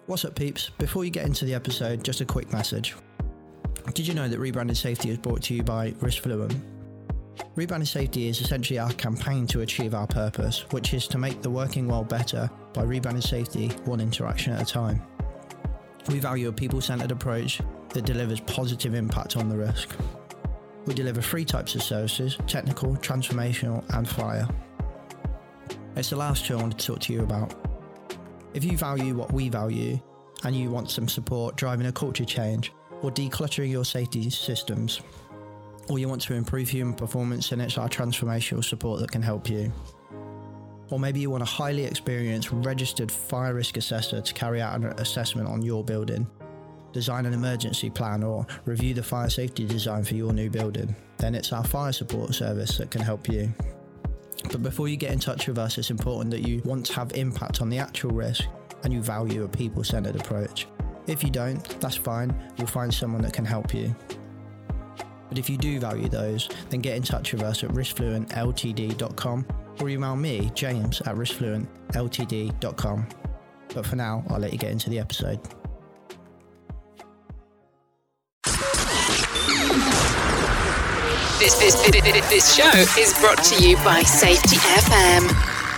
What's up, peeps? Before you get into the episode, just a quick message. Did you know that Rebranded Safety is brought to you by Riskfluent? Rebranded Safety is essentially our campaign to achieve our purpose, which is to make the working world better by rebranding safety one interaction at a time. We value a people-centered approach that delivers positive impact on the risk. We deliver 3 types of services: technical, transformational, and fire. It's the last 2 I want to talk to you about. If you value what we value and you want some support driving a culture change or decluttering your safety systems, or you want to improve human performance, then it's our transformational support that can help you. Or maybe you want a highly experienced registered fire risk assessor to carry out an assessment on your building, design an emergency plan, or review the fire safety design for your new building, then it's our fire support service that can help you. But before you get in touch with us, it's important that you want to have impact on the actual risk and you value a people-centered approach. If you don't, that's fine, you'll find someone that can help you. But if you do value those, then get in touch with us at riskfluentltd.com or email me, James, at riskfluentltd.com. But for now, I'll let you get into the episode. This show is brought to you by Safety FM.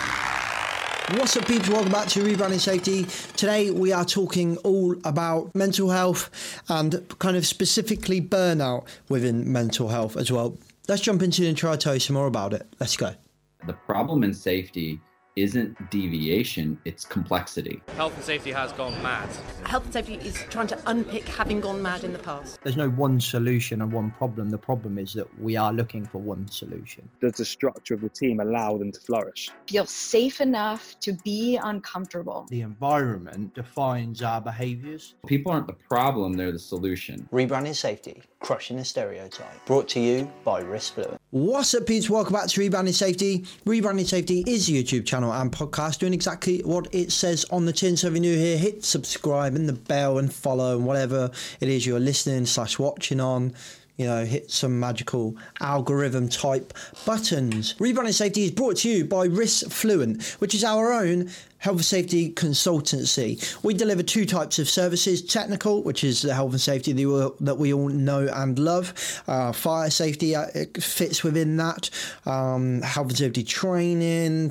What's up, people? Welcome back to Rebranding Safety. Today we are talking all about mental health and kind of specifically burnout within mental health as well. Let's jump into it and try to tell you some more about it. Let's go. The problem in safety isn't deviation, it's complexity. Health and safety has gone mad. Health and safety is trying to unpick having gone mad in the past. There's no one solution and one problem. The problem is that we are looking for one solution. Does the structure of the team allow them to flourish? Feel safe enough to be uncomfortable. The environment defines our behaviours. People aren't the problem, they're the solution. Rebranding Safety, crushing the stereotype. Brought to you by Riskfluent. What's up, peeps? Welcome back to Rebranding Safety. Rebranding Safety is a YouTube channel and podcast doing exactly what it says on the tin. So if you're new here, hit subscribe and the bell and follow and whatever it is you're listening/watching on. You know, hit some magical algorithm type buttons. Rebranding Safety is brought to you by Riskfluent, which is our own health and safety consultancy. We deliver 2 types of services: technical, which is the health and safety that we all know and love. Fire safety it fits within that. Health and safety training,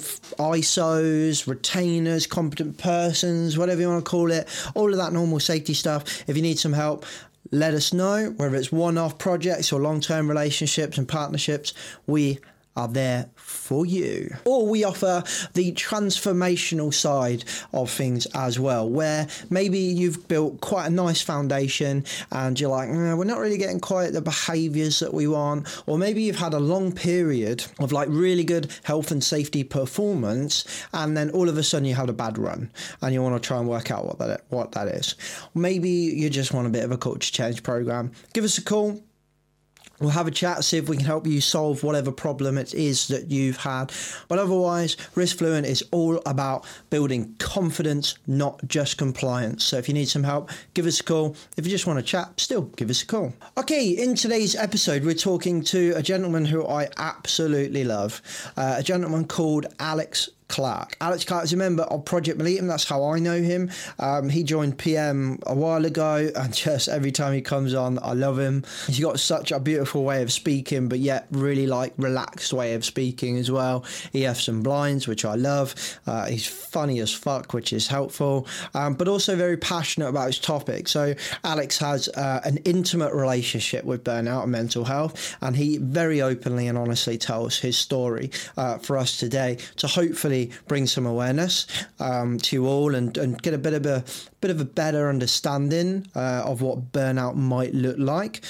ISOs, retainers, competent persons, whatever you want to call it. All of that normal safety stuff. If you need some help, let us know, whether it's one-off projects or long-term relationships and partnerships, we are there for you. Or we offer the transformational side of things as well, where maybe you've built quite a nice foundation and you're like, we're not really getting quite the behaviours that we want. Or maybe you've had a long period of like really good health and safety performance, and then all of a sudden you had a bad run and you want to try and work out what that is. Maybe you just want a bit of a culture change program. Give us a call. We'll have a chat, see if we can help you solve whatever problem it is that you've had. But otherwise, Riskfluent is all about building confidence, not just compliance. So if you need some help, give us a call. If you just want to chat, still give us a call. Okay, in today's episode, we're talking to a gentleman who I absolutely love. A gentleman called Alex Clark. Alex Clark is a member of Project Militum. That's how I know him. He joined PM a while ago, and just every time he comes on, I love him. He's got such a beautiful way of speaking, but yet really like relaxed way of speaking as well. He has some blinds, which I love. He's funny as fuck, which is helpful, but also very passionate about his topic. So Alex has an intimate relationship with burnout and mental health, and he very openly and honestly tells his story for us today to hopefully bring some awareness to you all and get a bit of a better understanding of what burnout might look like.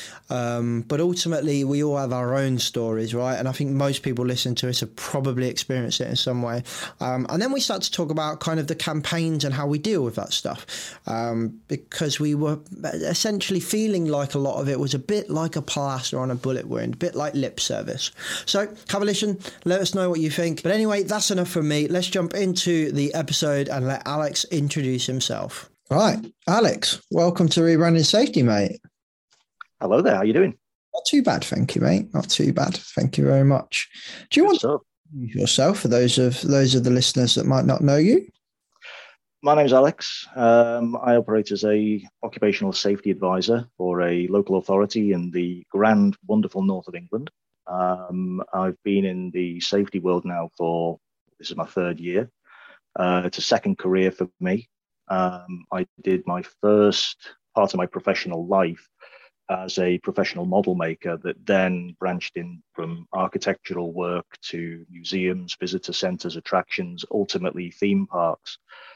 But ultimately, we all have our own stories, right? And I think most people listening to us have probably experienced it in some way. And then we start to talk about kind of the campaigns and how we deal with that stuff, because we were essentially feeling like a lot of it was a bit like a plaster on a bullet wound, a bit like lip service. So have a listen, let us know what you think. But anyway, that's enough from me. Let's jump into the episode and let Alex introduce himself. Right, Alex, welcome to Rebranding Safety, mate. Hello there, how you doing? Not too bad, thank you, mate. Not too bad. Thank you very much. Do you want to introduce yourself for those of the listeners that might not know you? my name's Alex. I operate as a occupational safety advisor for a local authority in the grand, wonderful north of England. I've been in the safety world now this is my third year. It's a second career for me. I did my first part of my professional life as a professional model maker that then branched in from architectural work to museums, visitor centres, attractions, ultimately theme parks.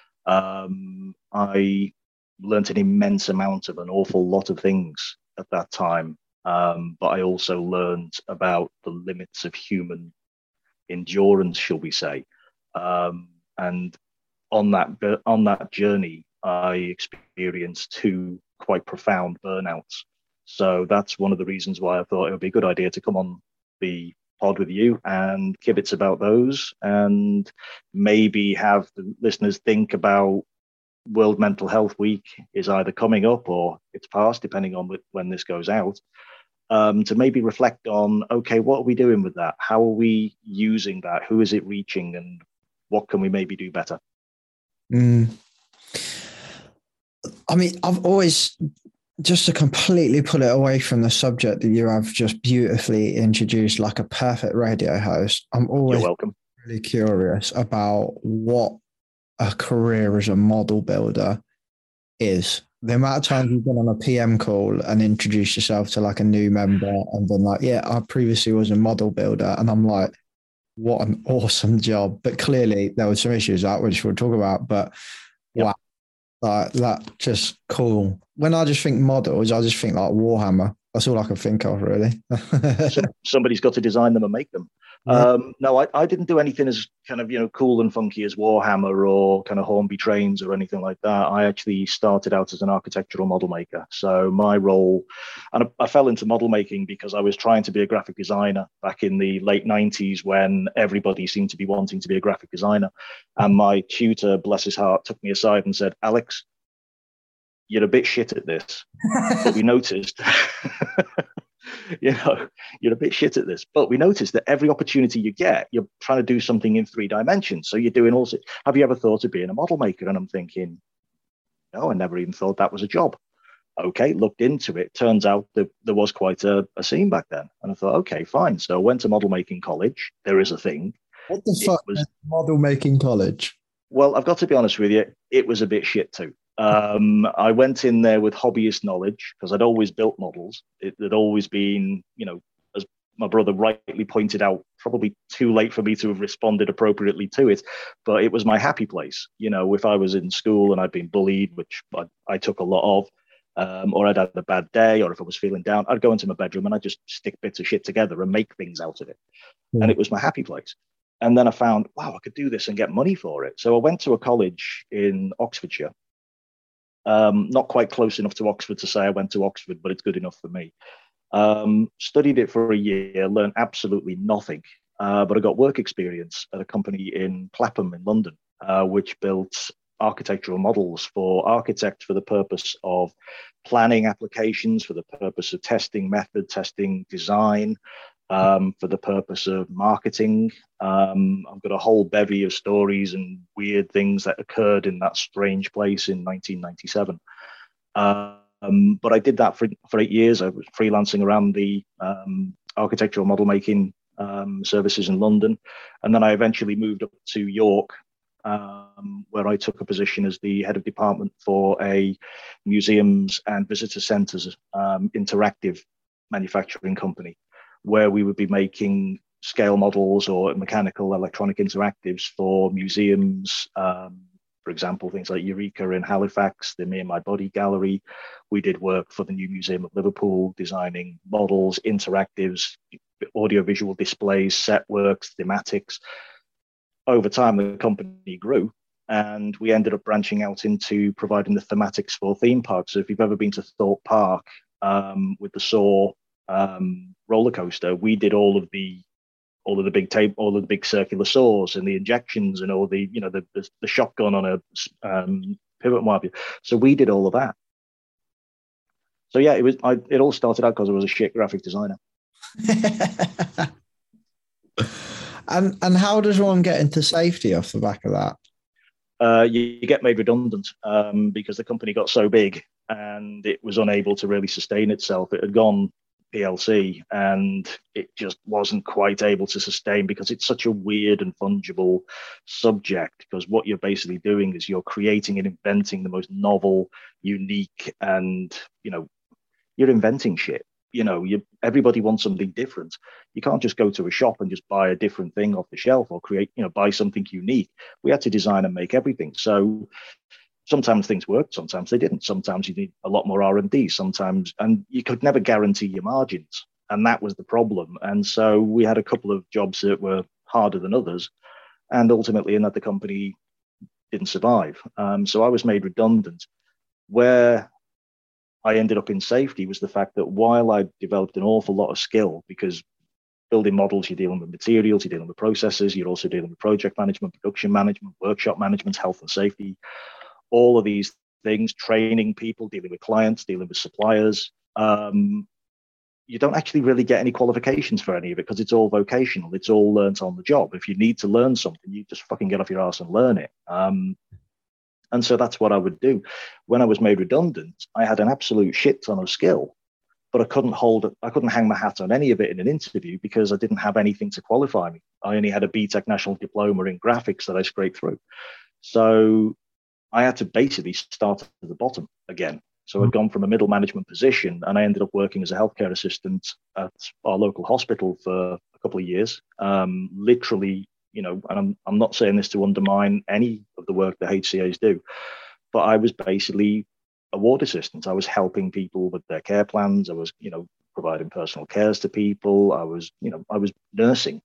I learnt an immense amount of an awful lot of things at that time, but I also learned about the limits of human endurance, shall we say. And on that journey, I experienced two quite profound burnouts. So that's one of the reasons why I thought it would be a good idea to come on the pod with you and kibitz about those, and maybe have the listeners think about World Mental Health Week is either coming up or it's past, depending on when this goes out, to maybe reflect on, okay, what are we doing with that? How are we using that? Who is it reaching? And what can we maybe do better? I mean, I've always, just to completely pull it away from the subject that you have just beautifully introduced like a perfect radio host, I'm always You're welcome. really curious about what a career as a model builder is. The amount of times you've been on a PM call and introduced yourself to like a new member and been like, yeah, I previously was a model builder. And I'm like, what an awesome job. But clearly there were some issues that which we'll talk about, but Yep. wow. Like that, just cool. When I just think models, I just think like Warhammer. That's all I can think of, really. Somebody's got to design them and make them. Yeah. No, I didn't do anything as kind of, cool and funky as Warhammer or kind of Hornby trains or anything like that. I actually started out as an architectural model maker. So my role, and I fell into model making because I was trying to be a graphic designer back in the late 90s when everybody seemed to be wanting to be a graphic designer. And my tutor, bless his heart, took me aside and said, Alex, you're a bit shit at this, but we noticed, you're a bit shit at this, but we noticed that every opportunity you get, you're trying to do something in 3 dimensions. So you're doing also, have you ever thought of being a model maker? And I'm thinking, no, I never even thought that was a job. Okay, looked into it. Turns out that there was quite a scene back then. And I thought, okay, fine. So I went to model making college. There is a thing. What the fuck is model making college? Well, I've got to be honest with you, it was a bit shit too. I went in there with hobbyist knowledge because I'd always built models. It had always been, as my brother rightly pointed out, probably too late for me to have responded appropriately to it, but it was my happy place. If I was in school and I'd been bullied, which I took a lot of, or I'd had a bad day, or if I was feeling down, I'd go into my bedroom and I'd just stick bits of shit together and make things out of it. And it was my happy place. And then I found, wow, I could do this and get money for it. So I went to a college in Oxfordshire. Not quite close enough to Oxford to say I went to Oxford, but it's good enough for me. Studied it for a year, learned absolutely nothing, but I got work experience at a company in Clapham in London, which built architectural models for architects for the purpose of planning applications, for the purpose of testing method, testing design, for the purpose of marketing. I've got a whole bevy of stories and weird things that occurred in that strange place in 1997. But I did that for 8 years. I was freelancing around the architectural model making services in London. And then I eventually moved up to York, where I took a position as the head of department for a museums and visitor centres interactive manufacturing company, where we would be making scale models or mechanical electronic interactives for museums. For example, things like Eureka in Halifax, the Me and My Body Gallery. We did work for the New Museum of Liverpool, designing models, interactives, audiovisual displays, set works, thematics. Over time, the company grew, and we ended up branching out into providing the thematics for theme parks. So if you've ever been to Thorpe Park with the Saw roller coaster, we did all of the big circular saws and the injections and all the the shotgun on a pivot wire. So we did all of that. So yeah, it all started out because I was a shit graphic designer. And how does one get into safety off the back of that? you get made redundant because the company got so big and it was unable to really sustain itself. It had gone PLC and it just wasn't quite able to sustain because it's such a weird and fungible subject, because what you're basically doing is you're creating and inventing the most novel, unique, and, you know, you're inventing shit. You know, everybody wants something different. You can't just go to a shop and just buy a different thing off the shelf or create, you know, buy something unique. We had to design and make everything. So sometimes things worked, sometimes they didn't. Sometimes you need a lot more R&D, sometimes, and you could never guarantee your margins. And that was the problem. And so we had a couple of jobs that were harder than others. And ultimately, in that, the company didn't survive. So I was made redundant. Where I ended up in safety was the fact that while I developed an awful lot of skill, because building models, you're dealing with materials, you're dealing with processes, you're also dealing with project management, production management, workshop management, health and safety, all of these things, training people, dealing with clients, dealing with suppliers. You don't actually really get any qualifications for any of it because it's all vocational. It's all learnt on the job. If you need to learn something, you just fucking get off your ass and learn it. And so that's what I would do. When I was made redundant, I had an absolute shit ton of skill, but I couldn't hang my hat on any of it in an interview because I didn't have anything to qualify me. I only had a BTEC National Diploma in graphics that I scraped through. So I had to basically start at the bottom again. So I'd gone from a middle management position and I ended up working as a healthcare assistant at our local hospital for a couple of years, literally. You know, and I'm not saying this to undermine any of the work that HCAs do, but I was basically a ward assistant. I was helping people with their care plans. I was, you know, providing personal cares to people. I was nursing.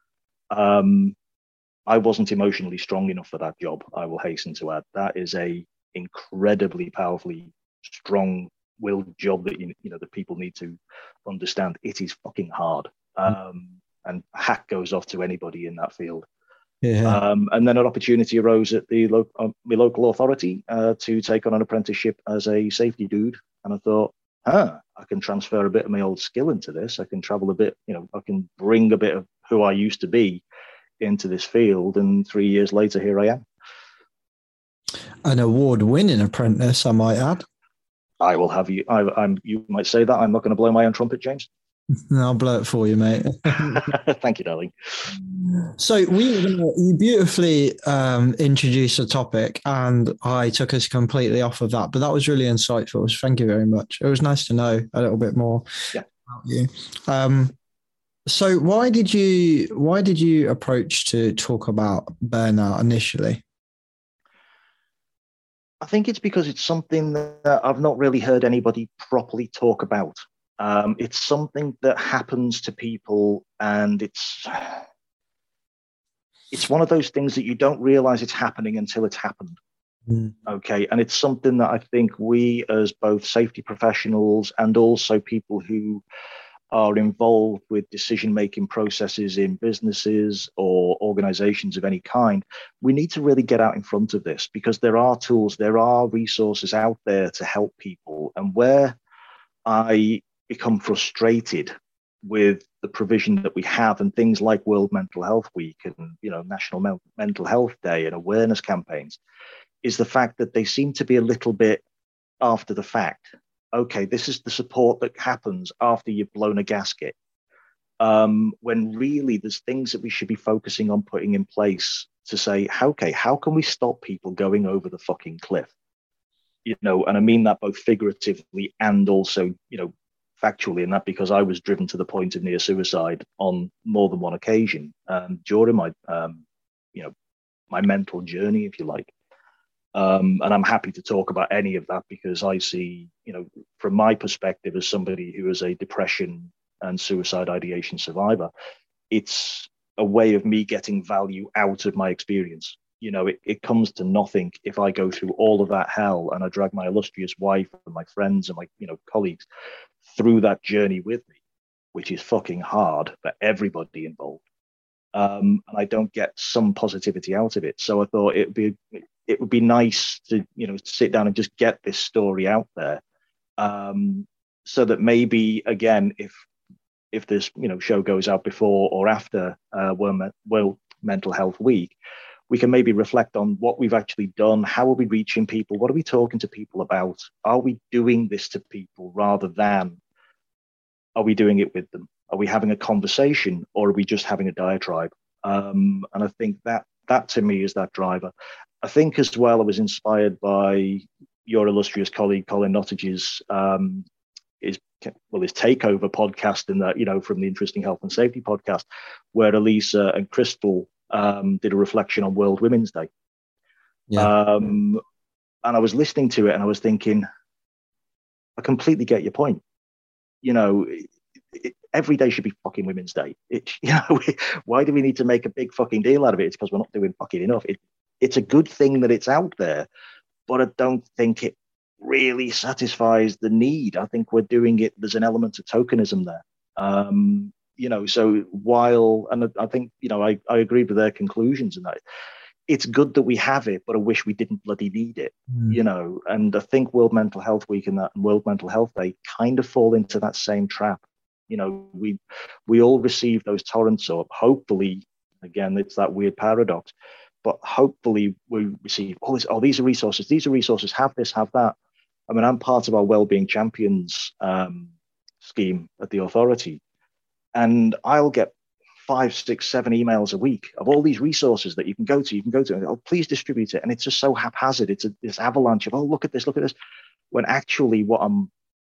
I wasn't emotionally strong enough for that job. I will hasten to add. That is a incredibly powerfully strong-willed job that you know that people need to understand. It is fucking hard. And hat goes off to anybody in that field. Yeah. And then an opportunity arose at the my local authority to take on an apprenticeship as a safety dude. And I thought, I can transfer a bit of my old skill into this. I can travel a bit, you know, I can bring a bit of who I used to be into this field. And 3 years later, here I am. An award-winning apprentice, I might add. I will have you. You might say that. I'm not going to blow my own trumpet, James. I'll blow it for you, mate. Thank you, darling. So you beautifully introduced the topic and I took us completely off of that, but that was really insightful. So thank you very much. It was nice to know a little bit more about you. So why did you approach to talk about burnout initially? I think it's because it's something that I've not really heard anybody properly talk about. It's something that happens to people, and it's one of those things that you don't realize it's happening until it's happened. Okay. And it's something that I think we, as both safety professionals and also people who are involved with decision-making processes in businesses or organizations of any kind, we need to really get out in front of this, because there are tools, there are resources out there to help people. And where I become frustrated with the provision that we have and things like World Mental Health Week and, you know, National Mental Health Day and awareness campaigns, is the fact that they seem to be a little bit after the fact. Okay, this is the support that happens after you've blown a gasket. When really there's things that we should be focusing on putting in place to say, okay, how can we stop people going over the fucking cliff? You know, and I mean that both figuratively and also, you know, factually, and that because I was driven to the point of near suicide on more than one occasion during my, you know, my mental journey, if you like. And I'm happy to talk about any of that, because I see, you know, from my perspective as somebody who is a depression and suicide ideation survivor, it's a way of me getting value out of my experience. You know, it comes to nothing if I go through all of that hell and I drag my illustrious wife and my friends and my, you know, colleagues through that journey with me, which is fucking hard for everybody involved. And I don't get some positivity out of it. So I thought it would be nice to, you know, sit down and just get this story out there, so that maybe, again, if this, you know, show goes out before or after World Mental Health Week, we can maybe reflect on what we've actually done. How are we reaching people? What are we talking to people about? Are we doing this to people rather than are we doing it with them? Are we having a conversation, or are we just having a diatribe? And I think that to me is that driver. I think as well, I was inspired by your illustrious colleague Colin Nottage's his takeover podcast, and that, you know, from the Interesting Health and Safety podcast, where Elisa and Crystal did a reflection on World Women's Day. Yeah. And I was listening to it and I was thinking, I completely get your point. You know, every day should be fucking Women's Day. Why do we need to make a big fucking deal out of it? It's because we're not doing fucking enough. It's a good thing that it's out there, but I don't think it really satisfies the need. I think we're doing it. There's an element of tokenism there. You know, so while, and I think, you know, I agree with their conclusions in that. It's good that we have it, but I wish we didn't bloody need it, you know. And I think World Mental Health Week and World Mental Health Day kind of fall into that same trap. You know, we all receive those torrents up. Hopefully, again, it's that weird paradox, but hopefully we receive all this. Oh, these are resources. These are resources. Have this, have that. I mean, I'm part of our Wellbeing Champions scheme at the authority, and I'll get 5, 6, 7 emails a week of all these resources that you can go to. And, oh, please distribute it. And it's just so haphazard. It's this avalanche of, oh, look at this. When actually what I'm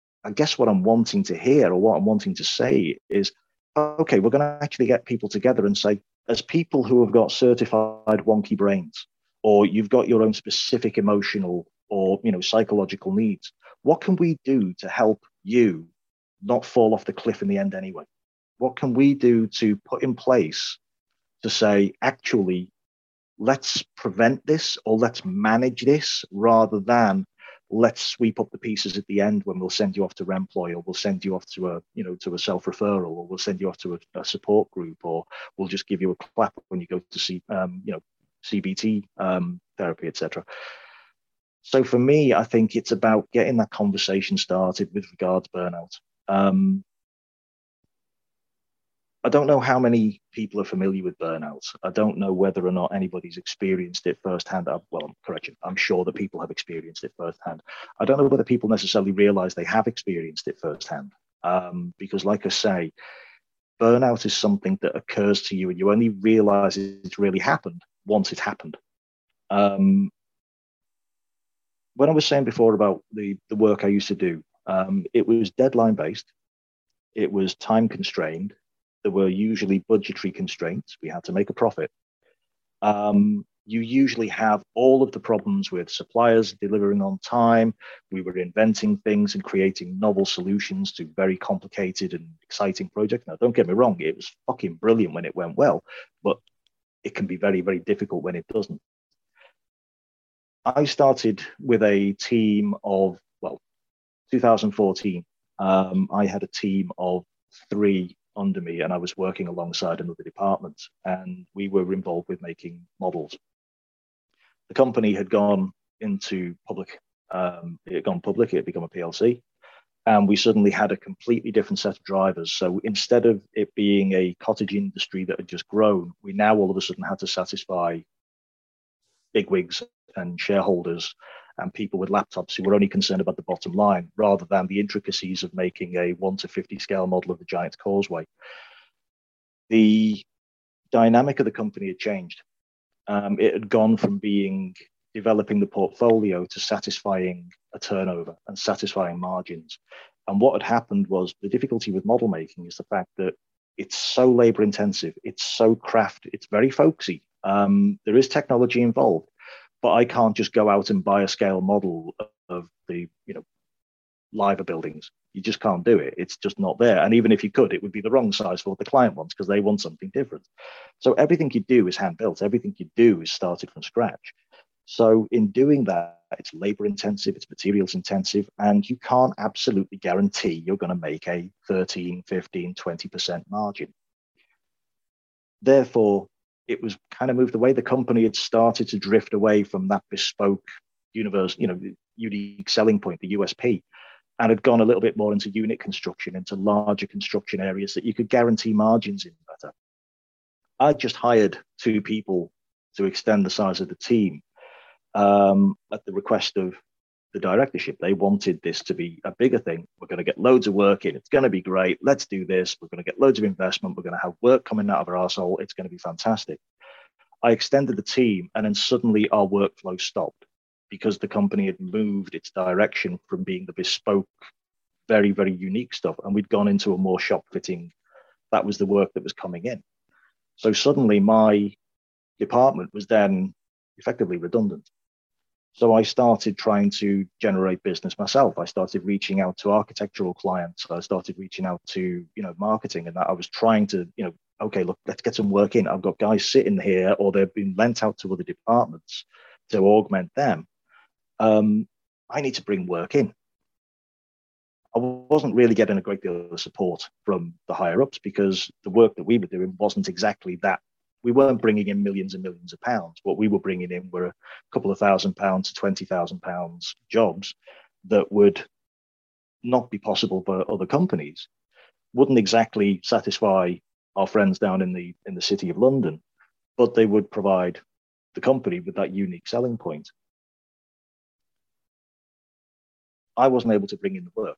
wanting to hear, or what I'm wanting to say is, okay, we're going to actually get people together and say, as people who have got certified wonky brains, or you've got your own specific emotional or, you know, psychological needs, what can we do to help you not fall off the cliff in the end anyway? What can we do to put in place to say, actually, let's prevent this, or let's manage this, rather than let's sweep up the pieces at the end when we'll send you off to Remploy, or we'll send you off to a self-referral, or we'll send you off to a support group, or we'll just give you a clap when you go to see, CBT therapy, etc. So for me, I think it's about getting that conversation started with regards to burnout. I don't know how many people are familiar with burnout. I don't know whether or not anybody's experienced it firsthand. I'm sure that people have experienced it firsthand. I don't know whether people necessarily realize they have experienced it firsthand. Because like I say, burnout is something that occurs to you and you only realize it's really happened once it's happened. When I was saying before about the work I used to do, it was deadline based. It was time constrained. There were usually budgetary constraints. We had to make a profit. You usually have all of the problems with suppliers delivering on time. We were inventing things and creating novel solutions to very complicated and exciting projects. Now, don't get me wrong, it was fucking brilliant when it went well, but it can be very, very difficult when it doesn't. I started with a team of, 2014. I had a team of 3 under me, and I was working alongside another department, and we were involved with making models. The company had gone into public. It had gone public. It had become a PLC, and we suddenly had a completely different set of drivers. So instead of it being a cottage industry that had just grown, we now all of a sudden had to satisfy bigwigs and shareholders and people with laptops who were only concerned about the bottom line, rather than the intricacies of making a 1:50 scale model of the Giant's Causeway. The dynamic of the company had changed. It had gone from developing the portfolio to satisfying a turnover and satisfying margins. And what had happened was, the difficulty with model making is the fact that it's so labor intensive, it's so craft, it's very folksy. There is technology involved, but I can't just go out and buy a scale model of the, liver buildings. You just can't do it. It's just not there. And even if you could, it would be the wrong size for what the client wants, because they want something different. So everything you do is hand built. Everything you do is started from scratch. So in doing that, it's labor intensive, it's materials intensive, and you can't absolutely guarantee you're going to make a 13, 15, 20% margin. Therefore, it was kind of moved away. The company had started to drift away from that bespoke unique selling point, the USP, and had gone a little bit more into unit construction, into larger construction areas that you could guarantee margins in better. I just hired 2 people to extend the size of the team at the request of the directorship. They wanted this to be a bigger thing. We're going to get loads of work in. It's going to be great. Let's do this. We're going to get loads of investment. We're going to have work coming out of our arsehole. It's going to be fantastic. I extended the team, and then suddenly our workflow stopped because the company had moved its direction from being the bespoke, very, very unique stuff, and we'd gone into a more shop fitting. That was the work that was coming in. So suddenly my department was then effectively redundant. So I started trying to generate business myself. I started reaching out to architectural clients. I started reaching out to, marketing, and that I was trying to, okay, look, let's get some work in. I've got guys sitting here, or they've been lent out to other departments to augment them. I need to bring work in. I wasn't really getting a great deal of support from the higher ups because the work that we were doing wasn't exactly that. We weren't bringing in millions and millions of pounds. What we were bringing in were a couple of £1,000 to £20,000 jobs that would not be possible for other companies, wouldn't exactly satisfy our friends down in the city of London, but they would provide the company with that unique selling point. I wasn't able to bring in the work.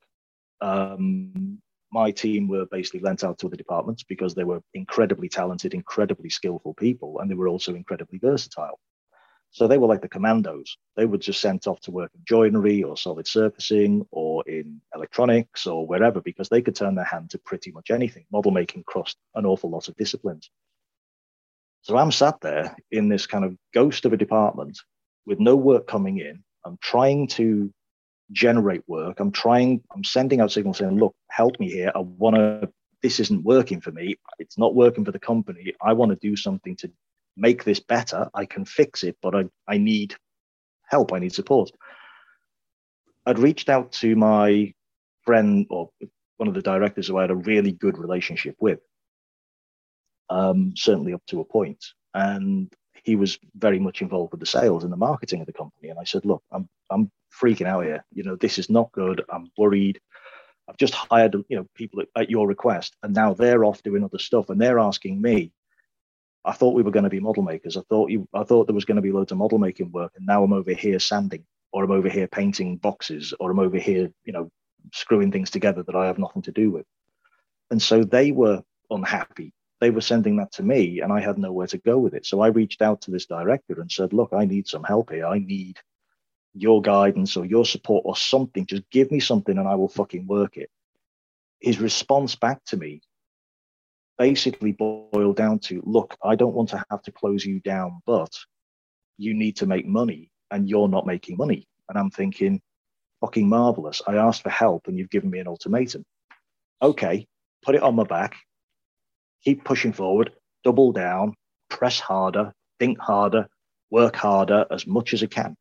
My team were basically lent out to other departments because they were incredibly talented, incredibly skillful people, and they were also incredibly versatile. So they were like the commandos. They were just sent off to work in joinery or solid surfacing or in electronics or wherever, because they could turn their hand to pretty much anything. Model making crossed an awful lot of disciplines. So I'm sat there in this kind of ghost of a department with no work coming in. I'm trying to generate work. I'm sending out signals saying, look, help me here. This isn't working for me. It's not working for the company. I want to do something to make this better. I can fix it, but I need help. I need support. I'd reached out to my friend, or one of the directors who I had a really good relationship with, certainly up to a point. And he was very much involved with the sales and the marketing of the company. And I said, look, I'm freaking out here. This is not good. I'm worried. I've just hired, people at your request, and now they're off doing other stuff, and they're asking me. I thought we were going to be model makers. I thought there was going to be loads of model making work, and now I'm over here sanding, or I'm over here painting boxes, or I'm over here, screwing things together that I have nothing to do with. And so they were unhappy. They were sending that to me, and I had nowhere to go with it. So I reached out to this director and said, look, I need some help here. I need your guidance or your support or something. Just give me something and I will fucking work it. His response back to me basically boiled down to, look, I don't want to have to close you down, but you need to make money and you're not making money. And I'm thinking, fucking marvelous. I asked for help and you've given me an ultimatum. Okay, put it on my back. Keep pushing forward, double down, press harder, think harder, work harder as much as I can.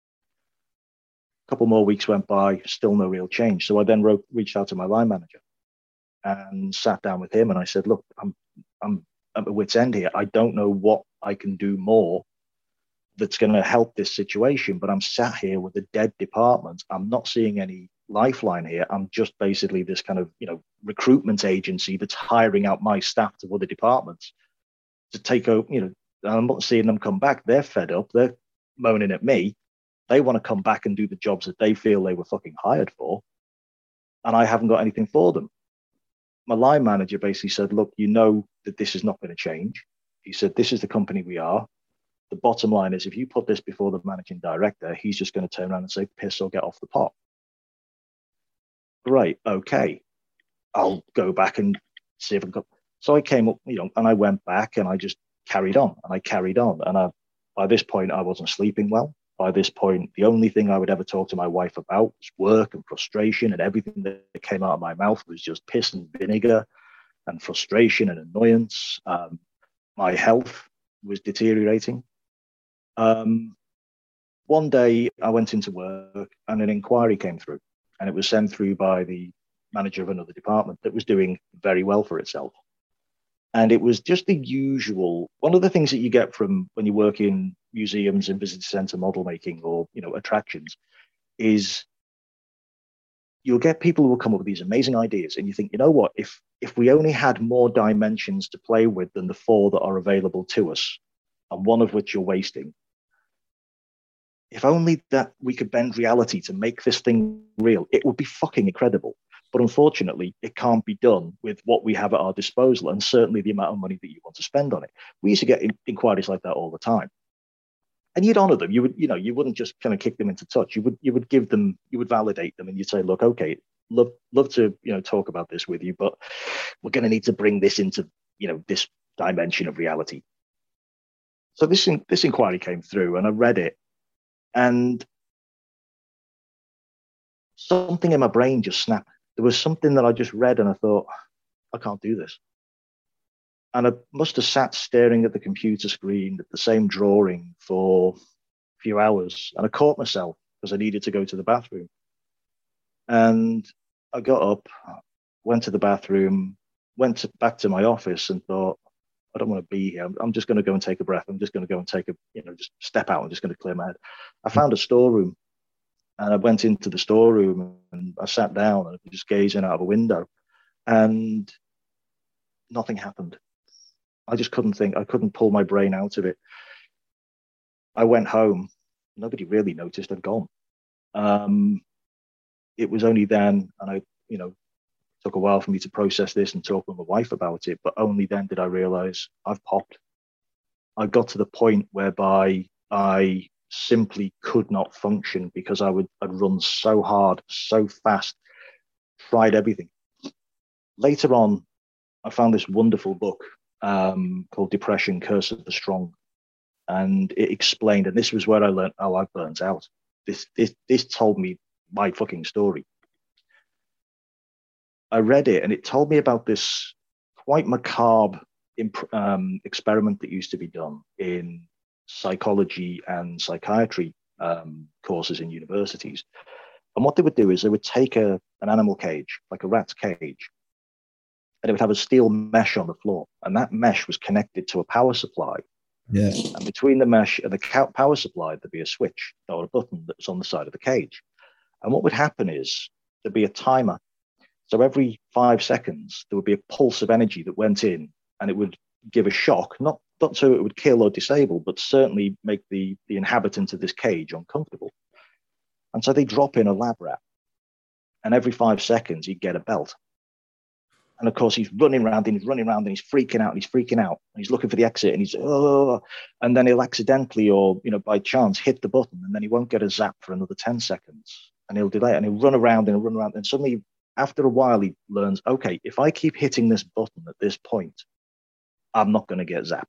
A couple more weeks went by, still no real change. So I then reached out to my line manager and sat down with him. And I said, look, I'm at my wit's end here. I don't know what I can do more that's going to help this situation, but I'm sat here with a dead department. I'm not seeing any lifeline here. I'm just basically this kind of, recruitment agency that's hiring out my staff to other departments to take over, I'm not seeing them come back. They're fed up. They're moaning at me. They want to come back and do the jobs that they feel they were fucking hired for. And I haven't got anything for them. My line manager basically said, look, you know that this is not going to change. He said, this is the company we are. The bottom line is, if you put this before the managing director, he's just going to turn around and say, piss or get off the pot. Right, okay. I'll go back and see if I can go. So I came up, and I went back and I just carried on and I carried on. And by this point, I wasn't sleeping well. By this point, the only thing I would ever talk to my wife about was work and frustration, and everything that came out of my mouth was just piss and vinegar and frustration and annoyance. My health was deteriorating. One day I went into work and an inquiry came through, and it was sent through by the manager of another department that was doing very well for itself. And it was just the usual, one of the things that you get from when you work in museums and visitor center model making or, attractions, is you'll get people who will come up with these amazing ideas. And you think, you know what, if we only had more dimensions to play with than the 4 that are available to us, and one of which you're wasting. If only that we could bend reality to make this thing real, it would be fucking incredible. But unfortunately, it can't be done with what we have at our disposal, and certainly the amount of money that you want to spend on it. We used to get inquiries like that all the time, and you'd honour them. You would, you wouldn't just kind of kick them into touch. You would give them, you would validate them, and you'd say, look, okay, love to talk about this with you, but we're going to need to bring this into this dimension of reality. So this inquiry came through, and I read it, and something in my brain just snapped. There was something that I just read, and I thought, I can't do this. And I must have sat staring at the computer screen at the same drawing for a few hours, and I caught myself because I needed to go to the bathroom. And I got up, went to the bathroom, back to my office, and thought, I don't want to be here. I'm just going to go and take a breath. I'm just going to go and take just step out. I'm just going to clear my head. I found a storeroom, and I went into the storeroom, and I sat down and I was just gazing out of a window, and nothing happened. I just couldn't think. I couldn't pull my brain out of it. I went home. Nobody really noticed I'd gone. It was only then, and I, took a while for me to process this and talk with my wife about it, but only then did I realize I've popped. I got to the point whereby I simply could not function because I'd run so hard, so fast, tried everything. Later on, I found this wonderful book called Depression, Curse of the Strong. And it explained, and this was where I learned, oh, I've burnt out. This told me my fucking story. I read it, and it told me about this quite macabre experiment that used to be done in psychology and psychiatry courses in universities. And what they would do is they would take an animal cage, like a rat's cage, and it would have a steel mesh on the floor, and that mesh was connected to a power supply. Yeah. And between the mesh and the power supply, there'd be a switch or a button that was on the side of the cage. And what would happen is there'd be a timer. So every 5 seconds, there would be a pulse of energy that went in, and it would give a shock, not so it would kill or disable, but certainly make the inhabitant of this cage uncomfortable. And so they drop in a lab rat, and every 5 seconds, he'd get a belt. And of course, he's running around and he's freaking out, and he's looking for the exit, and he's, oh, and then he'll accidentally or, by chance hit the button, and then he won't get a zap for another 10 seconds, and he'll delay it, and he'll run around, and suddenly, after a while, he learns, okay, if I keep hitting this button at this point, I'm not going to get zapped.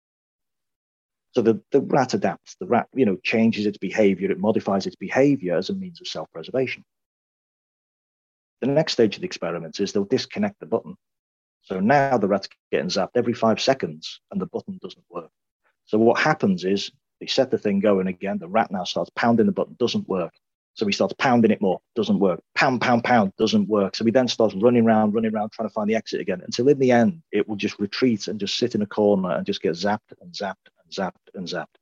So the rat adapts. The rat, changes its behavior. It modifies its behavior as a means of self-preservation. The next stage of the experiment is they'll disconnect the button. So now the rat's getting zapped every 5 seconds, and the button doesn't work. So what happens is they set the thing going again. The rat now starts pounding the button, doesn't work. So he starts pounding it more, doesn't work. Pound, pound, pound, doesn't work. So he then starts running around, trying to find the exit again, until in the end, it will just retreat and just sit in a corner and just get zapped and zapped and zapped and zapped.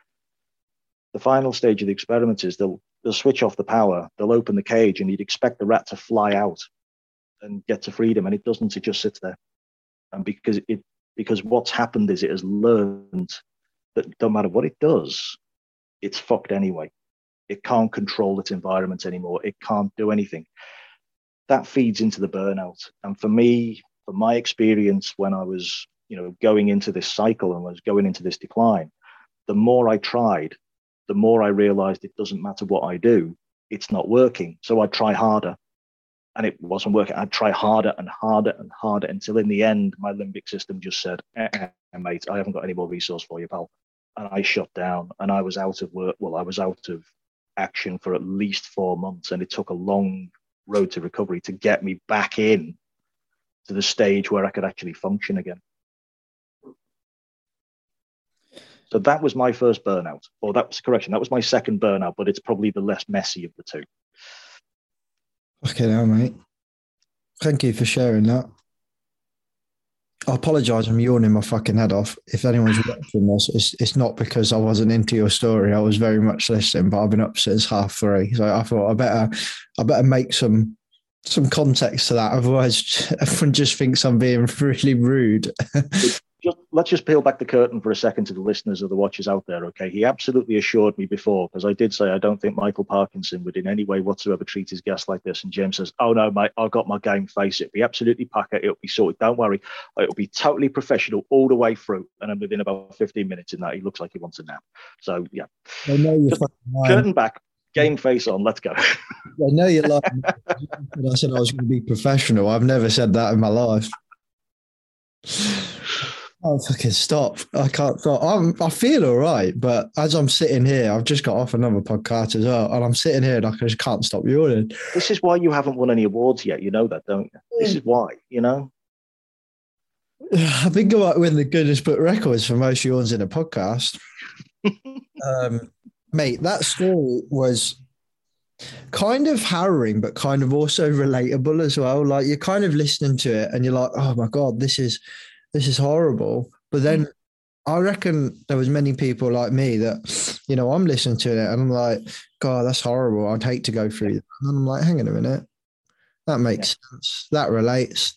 The final stage of the experiment is they'll switch off the power, they'll open the cage, and you'd expect the rat to fly out and get to freedom, and it doesn't, it just sits there. And because what's happened is it has learned that no matter what it does, it's fucked anyway. It can't control its environment anymore. It can't do anything. That feeds into the burnout. And for me, from my experience, when I was, going into this cycle and was going into this decline, the more I tried, the more I realized it doesn't matter what I do, it's not working. So I'd try harder, and it wasn't working. I'd try harder and harder and harder until in the end, my limbic system just said, mate, I haven't got any more resource for you, pal. And I shut down, and I was out of work. Well, I was out of action for at least 4 months, and it took a long road to recovery to get me back in to the stage where I could actually function again. So that was my first burnout, or that was my second burnout, but it's probably the less messy of the two. Okay, now, mate. Thank you for sharing that. I apologise, I'm yawning my fucking head off. If anyone's watching this, it's not because I wasn't into your story. I was very much listening, but I've been up since 3:30. So I thought I better make some context to that. Otherwise, everyone just thinks I'm being really rude. let's just peel back the curtain for a second to the listeners or the watchers out there, okay? He absolutely assured me before, because I did say I don't think Michael Parkinson would in any way whatsoever treat his guests like this. And James says, oh, no, mate, I've got my game face. It'll be absolutely packer. It'll be sorted. Don't worry. It'll be totally professional all the way through. And then within about 15 minutes in that, he looks like he wants a nap. So, yeah. I know you're just curtain back, game face on. Let's go. I know you're lying. I said I was going to be professional. I've never said that in my life. Oh, fucking stop. I can't stop. I feel all right, but as I'm sitting here, I've just got off another podcast as well, and I'm sitting here and I just can't stop yawning. This is why you haven't won any awards yet. You know that, don't you? This is why, you know? I think I might win the Guinness Book Records for most yawns in a podcast. Mate, that story was kind of harrowing, but kind of also relatable as well. Like, you're kind of listening to it and you're like, oh my God, this is horrible. But then I reckon there was many people like me that, you know, I'm listening to it and I'm like, God, that's horrible. I'd hate to go through that. And then I'm like, hang on a minute. That makes sense. That relates.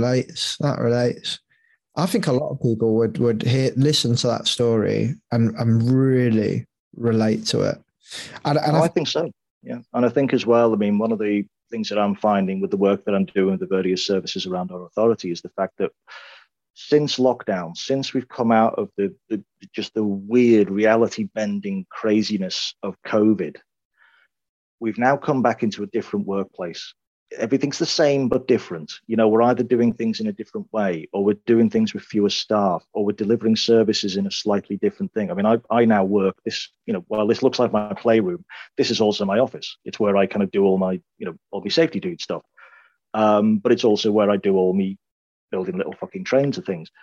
I think a lot of people would listen to that story and really relate to it. And I think so. Yeah. And I think as well, I mean, one of the things that I'm finding with the work that I'm doing with the various services around our authority is the fact that since lockdown, since we've come out of the weird reality bending craziness of COVID, we've now come back into a different workplace. Everything's the same but different. You know, we're either doing things in a different way, or we're doing things with fewer staff, or we're delivering services in a slightly different thing. I mean, I now work this, you know, while this looks like my playroom, this is also my office. It's where I kind of do all my, you know, all my safety dude stuff. But it's also where I do all me building little fucking trains of things.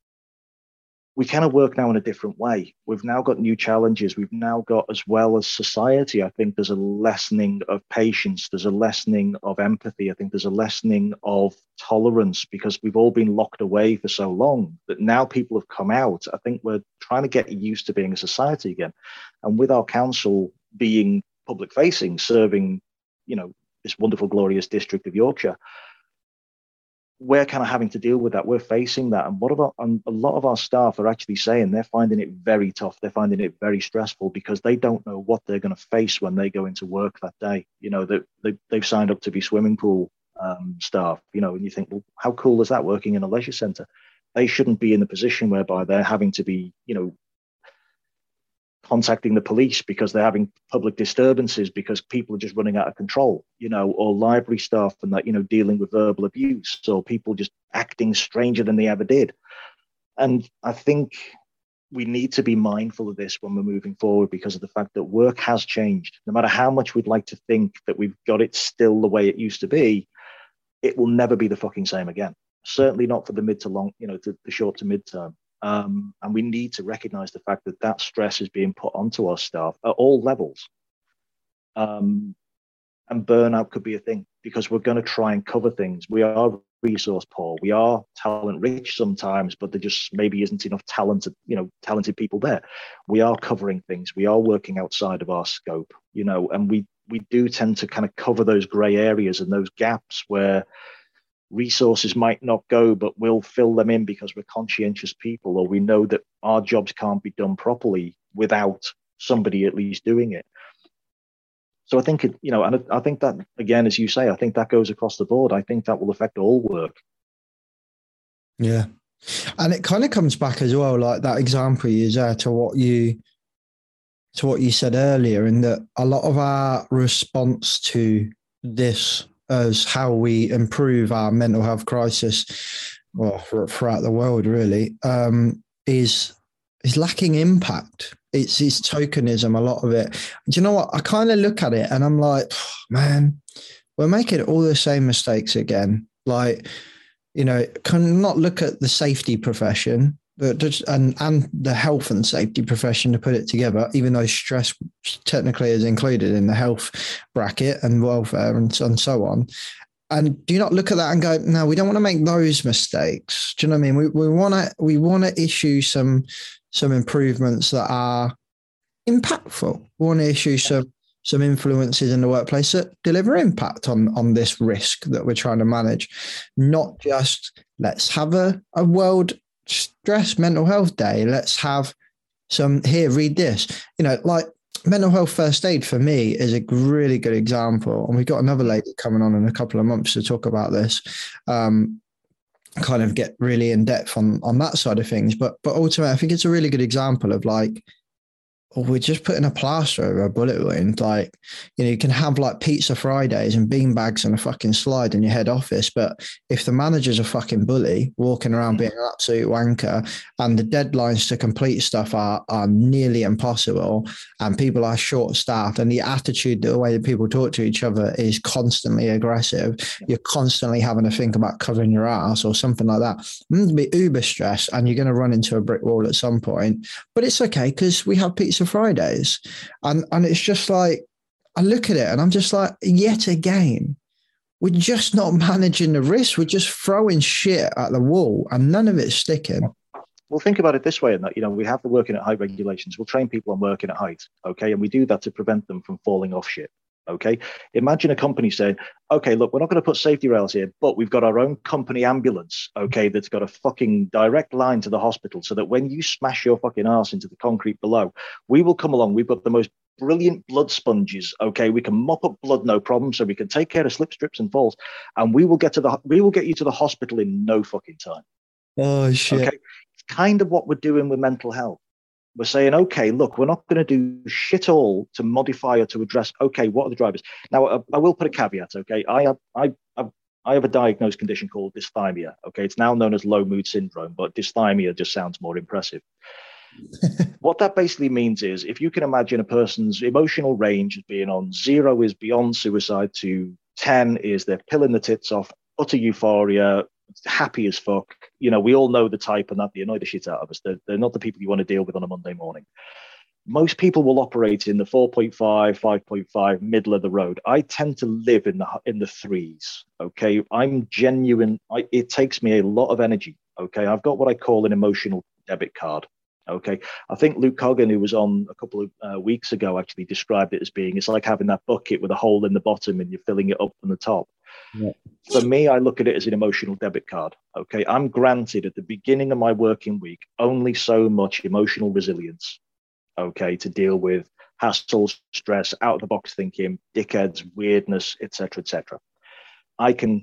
We kind of work now in a different way. We've now got new challenges. We've now got, as well as society, I think there's a lessening of patience. There's a lessening of empathy. I think there's a lessening of tolerance, because we've all been locked away for so long that now people have come out. I think we're trying to get used to being a society again. And with our council being public facing, serving, you know, this wonderful, glorious district of Yorkshire, we're kind of having to deal with that. We're facing that. And a lot of our staff are actually saying they're finding it very tough. They're finding it very stressful, because they don't know what they're going to face when they go into work that day. You know, they've signed up to be swimming pool staff, you know, and you think, well, how cool is that, working in a leisure centre? They shouldn't be in the position whereby they're having to be, you know, contacting the police because they're having public disturbances because people are just running out of control, you know, or library staff and that, you know, dealing with verbal abuse, or people just acting stranger than they ever did. And I think we need to be mindful of this when we're moving forward, because of the fact that work has changed. No matter how much we'd like to think that we've got it still the way it used to be, it will never be the fucking same again. Certainly not for the mid to long, you know, to the short to mid term. And we need to recognize the fact that that stress is being put onto our staff at all levels. And burnout could be a thing, because we're going to try and cover things. We are resource poor. We are talent rich sometimes, but there just maybe isn't enough talented people there. We are covering things. We are working outside of our scope, you know, and we do tend to kind of cover those gray areas and those gaps where resources might not go, but we'll fill them in because we're conscientious people, or we know that our jobs can't be done properly without somebody at least doing it. So I think, you know, and I think that, again, as you say, I think that goes across the board. I think that will affect all work. Yeah. And it kind of comes back as well, like that example you used there, to what you said earlier, in that a lot of our response to this as how we improve our mental health crisis, well, throughout the world, really, is lacking impact. It's tokenism, a lot of it. Do you know what? I kind of look at it and I'm like, man, we're making all the same mistakes again. Like, you know, can not look at the safety profession, but just, and the health and safety profession, to put it together, even though stress technically is included in the health bracket and welfare and so on. And do you not look at that and go, no, we don't want to make those mistakes? Do you know what I mean? We want to issue some improvements that are impactful. We want to issue some influences in the workplace that deliver impact on this risk that we're trying to manage. Not just let's have a world Stress Mental Health Day. Let's have some here. Read this. Like mental health first aid for me is a really good example. And we've got another lady coming on in a couple of months to talk about this. Kind of get really in depth on that side of things. But ultimately, I think it's a really good example of like, we're just putting a plaster over a bullet wound. Like, you can have like pizza Fridays and beanbags and a fucking slide in your head office. But if the manager's a fucking bully walking around being an absolute wanker and the deadlines to complete stuff are nearly impossible and people are short staffed and the attitude, the way that people talk to each other is constantly aggressive, you're constantly having to think about covering your ass or something like that. You're going to be uber stressed and you're going to run into a brick wall at some point. But it's okay because we have pizza Fridays, and it's just like, I look at it and I'm just like, yet again, we're just not managing the risk. We're just throwing shit at the wall and none of it's sticking. Well, think about it this way, in that, we have the working at height regulations. We'll train people on working at height, okay? And we do that to prevent them from falling off shit, okay? Imagine a company saying, okay, look, we're not going to put safety rails here, but we've got our own company ambulance, okay, that's got a fucking direct line to the hospital so that when you smash your fucking ass into the concrete below, we will come along. We've got the most brilliant blood sponges, okay? We can mop up blood, no problem. So we can take care of slip, strips and falls, and we will get you to the hospital in no fucking time. Oh, shit. Okay? It's kind of what we're doing with mental health. We're saying, okay, look, we're not going to do shit all to modify or to address, okay, what are the drivers? Now, I will put a caveat, okay? I have a diagnosed condition called dysthymia, okay? It's now known as low mood syndrome, but dysthymia just sounds more impressive. What that basically means is, if you can imagine a person's emotional range as being on 0 is beyond suicide to 10 is they're pilling the tits off, utter euphoria, happy as fuck. We all know the type and that they annoy the shit out of us. They're not the people you want to deal with on a Monday morning. Most people will operate in the 4.5, 5.5, middle of the road. I tend to live in the 3s. Okay, I'm genuine. It takes me a lot of energy. Okay, I've got what I call an emotional debit card. Okay, I think Luke Coggan, who was on a couple of weeks ago, actually described it as being, it's like having that bucket with a hole in the bottom and you're filling it up from the top. Yeah. For me, I look at it as an emotional debit card. Okay, I'm granted at the beginning of my working week only so much emotional resilience, okay, to deal with hassles, stress, out of the box thinking, dickheads, weirdness, etc., etc. I can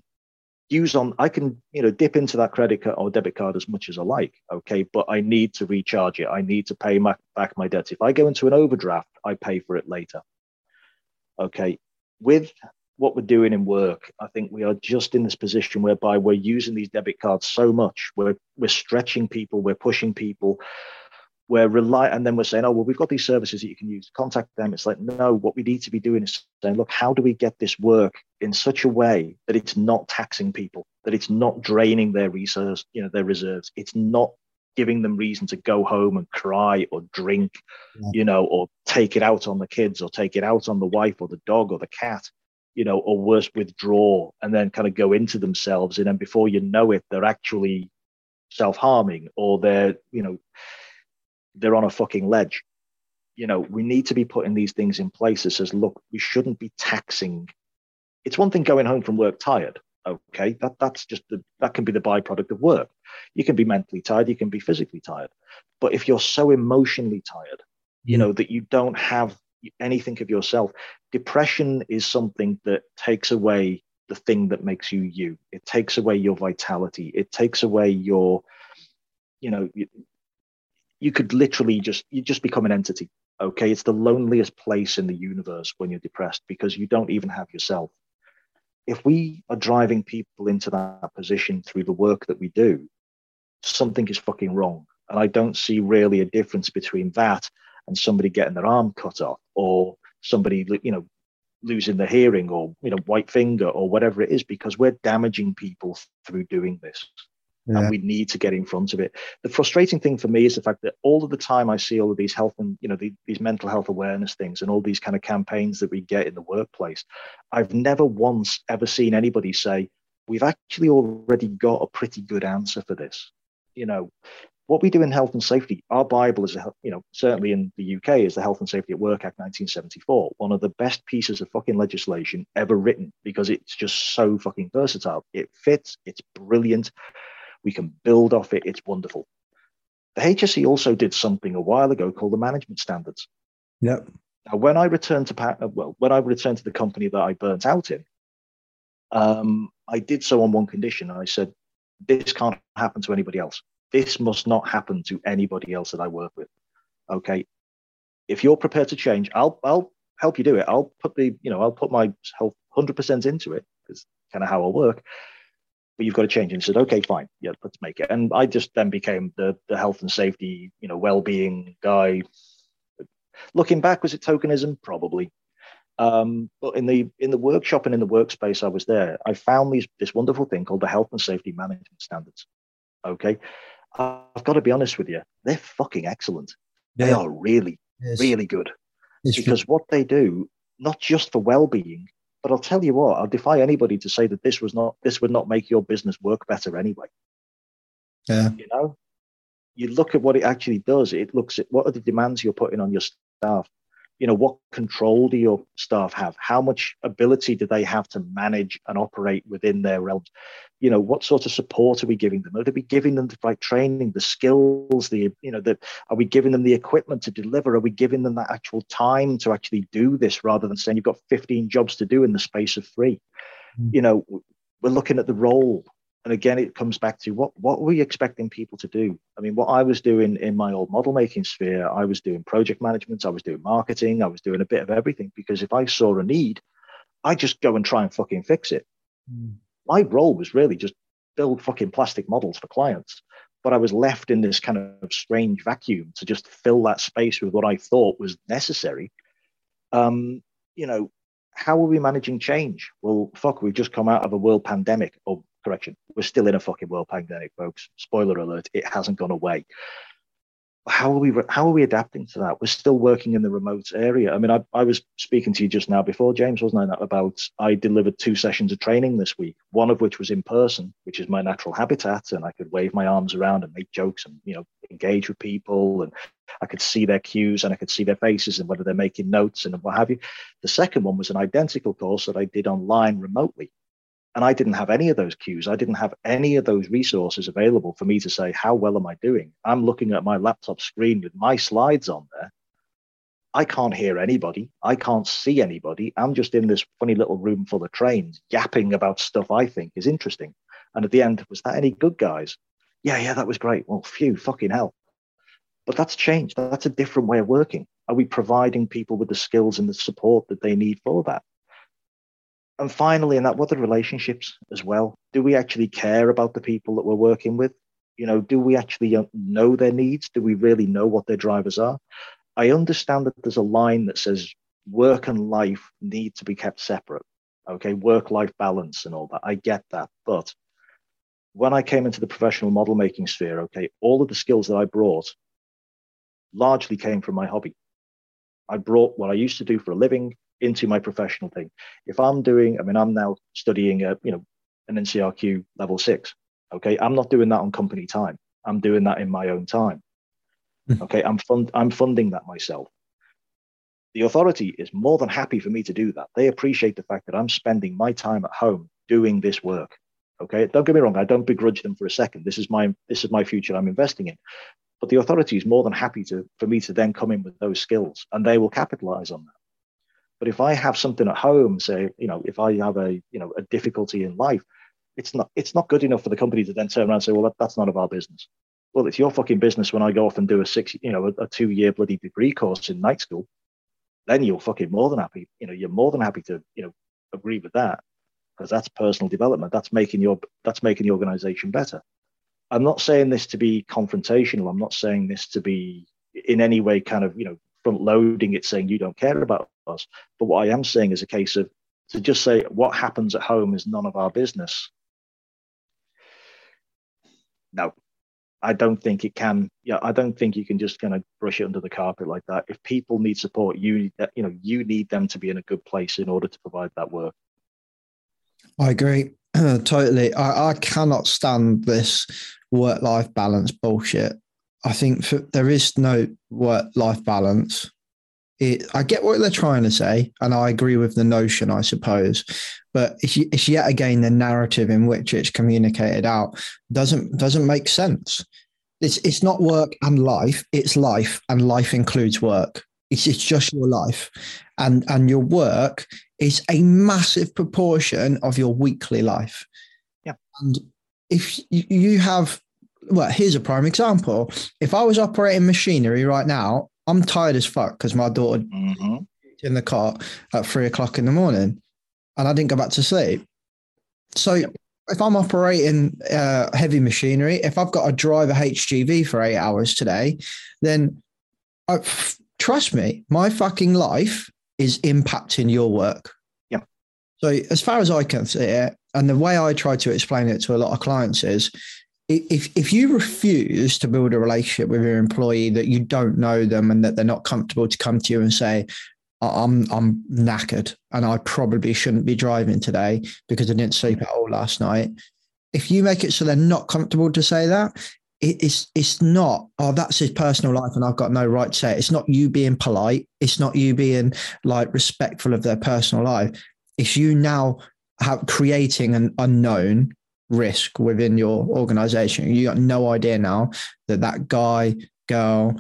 dip into that credit card or debit card as much as I like, okay, but I need to recharge it. I need to pay back my debts. If I go into an overdraft, I pay for it later. Okay, with what we're doing in work, I think we are just in this position whereby we're using these debit cards so much. We're stretching people, we're pushing people, and then we're saying, oh, well, we've got these services that you can use, contact them. It's like, no, what we need to be doing is saying, look, how do we get this work in such a way that it's not taxing people, that it's not draining their reserves, their reserves. It's not giving them reason to go home and cry or drink, or take it out on the kids or take it out on the wife or the dog or the cat, or worse, withdraw and then kind of go into themselves. And then before you know it, they're actually self-harming or they're on a fucking ledge. We need to be putting these things in place that says, look, we shouldn't be taxing. It's one thing going home from work tired. Okay, that can be the byproduct of work. You can be mentally tired, you can be physically tired. But if you're so emotionally tired, that you don't have anything of yourself, depression is something that takes away the thing that makes you you. It takes away your vitality. It takes away your, you could literally just become an entity. Okay, it's the loneliest place in the universe when you're depressed because you don't even have yourself. If we are driving people into that position through the work that we do, something is fucking wrong. And I don't see really a difference between that and somebody getting their arm cut off or somebody, losing their hearing or, white finger or whatever it is, because we're damaging people through doing this. Yeah. And we need to get in front of it. The frustrating thing for me is the fact that all of the time I see all of these health and, these mental health awareness things and all these kind of campaigns that we get in the workplace, I've never once ever seen anybody say, we've actually already got a pretty good answer for this. What we do in health and safety, our Bible is, certainly in the UK, is the Health and Safety at Work Act 1974, one of the best pieces of fucking legislation ever written because it's just so fucking versatile. It fits, it's brilliant. We can build off it. It's wonderful. The HSE also did something a while ago called the management standards. Yep. Now, when I returned to the company that I burnt out in, I did so on one condition. I said, this can't happen to anybody else. This must not happen to anybody else that I work with. Okay. If you're prepared to change, I'll help you do it. I'll put my health 100% into it, because kind of how I work. But you've got to change. And he said, okay, fine. Yeah, let's make it. And I just then became the health and safety, well-being guy. Looking back, was it tokenism? Probably. But in the workshop and in the workspace I was there, I found this wonderful thing called the health and safety management standards. Okay. I've got to be honest with you. They're fucking excellent. Yeah. They are really, really good. Because what they do, not just for well-being, but I'll tell you what, I'll defy anybody to say that this would not make your business work better anyway. Yeah. You look at what it actually does. It looks at what are the demands you're putting on your staff. What control do your staff have? How much ability do they have to manage and operate within their realms? What sort of support are we giving them? Are we giving them the right training, the skills, are we giving them the equipment to deliver? Are we giving them that actual time to actually do this rather than saying you've got 15 jobs to do in the space of 3? We're looking at the role. And again, it comes back to what were we expecting people to do? I mean, what I was doing in my old model making sphere, I was doing project management, I was doing marketing, I was doing a bit of everything, because if I saw a need, I just go and try and fucking fix it. My role was really just build fucking plastic models for clients. But I was left in this kind of strange vacuum to just fill that space with what I thought was necessary. How are we managing change? Well, we've just come out of a world pandemic. Oh, correction, we're still in a fucking world pandemic, folks. Spoiler alert, it hasn't gone away. How are we adapting to that? We're still working in the remote area. I mean, I was speaking to you just now before, James, wasn't I, I delivered 2 sessions of training this week, one of which was in person, which is my natural habitat, and I could wave my arms around and make jokes and, engage with people, and I could see their cues and I could see their faces and whether they're making notes and what have you. The second one was an identical course that I did online remotely. And I didn't have any of those cues. I didn't have any of those resources available for me to say, how well am I doing? I'm looking at my laptop screen with my slides on there. I can't hear anybody. I can't see anybody. I'm just in this funny little room full of trains yapping about stuff I think is interesting. And at the end, was that any good, guys? Yeah, that was great. Well, phew, fucking hell. But that's changed. That's a different way of working. Are we providing people with the skills and the support that they need for that? And finally, what are the relationships as well? Do we actually care about the people that we're working with? Do we actually know their needs? Do we really know what their drivers are? I understand that there's a line that says work and life need to be kept separate. Okay, work-life balance and all that. I get that. But when I came into the professional model making sphere, okay, all of the skills that I brought largely came from my hobby. I brought what I used to do for a living into my professional thing. If I'm now studying an NCRQ level 6. Okay, I'm not doing that on company time. I'm doing that in my own time. Okay, I'm funding that myself. The authority is more than happy for me to do that. They appreciate the fact that I'm spending my time at home doing this work. Okay, don't get me wrong. I don't begrudge them for a second. This is my future I'm investing in. But the authority is more than happy for me to then come in with those skills, and they will capitalize on that. But if I have something at home, say, if I have a difficulty in life, it's not good enough for the company to then turn around and say, well, that's none of our business. Well, it's your fucking business when I go off and do a 2-year bloody degree course in night school. Then you're fucking more than happy. You're more than happy to, agree with that, because that's personal development. That's making the organization better. I'm not saying this to be confrontational. I'm not saying this to be in any way kind of, front loading it, saying you don't care about us. But what I am saying is a case of to just say what happens at home is none of our business. No, I don't think it can. Yeah, I don't think you can just kind of brush it under the carpet like that. If people need support, you need them to be in a good place in order to provide that work. I agree. Totally. I cannot stand this work-life balance bullshit. I think there is no work-life balance. I get what they're trying to say, and I agree with the notion, I suppose. But it's yet again the narrative in which it's communicated out doesn't make sense. It's not work and life. It's life, and life includes work. It's just your life, and your work is a massive proportion of your weekly life. Yeah. And if you have, well, here's a prime example. If I was operating machinery right now, I'm tired as fuck because my daughter in the car at 3:00 in the morning, and I didn't go back to sleep. So if I'm operating heavy machinery, if I've got to drive a HGV for 8 hours today, then trust me, my fucking life is impacting your work. Yeah. So as far as I can see it, and the way I try to explain it to a lot of clients is, if you refuse to build a relationship with your employee that you don't know them and that they're not comfortable to come to you and say, I'm knackered and I probably shouldn't be driving today because I didn't sleep at all last night. If you make it so they're not comfortable to say that, it's not, oh, that's his personal life and I've got no right to say it. It's not you being polite. It's not you being like respectful of their personal life. It's you now creating an unknown risk within your organization. You got no idea now that guy, girl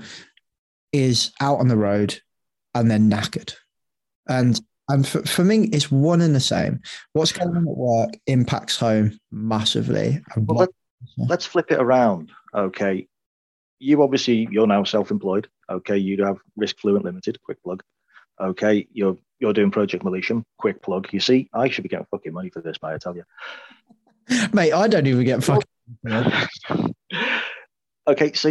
is out on the road and they're knackered. And for me, it's one and the same. What's going on at work impacts home massively. Well, let's flip it around. Okay. You're now self-employed. Okay. You have Risk Fluent Limited, quick plug. Okay. You're doing Project Meletium, quick plug. You see, I should be getting fucking money for this, mate, I tell you. Mate, I don't even get fucking. Okay. So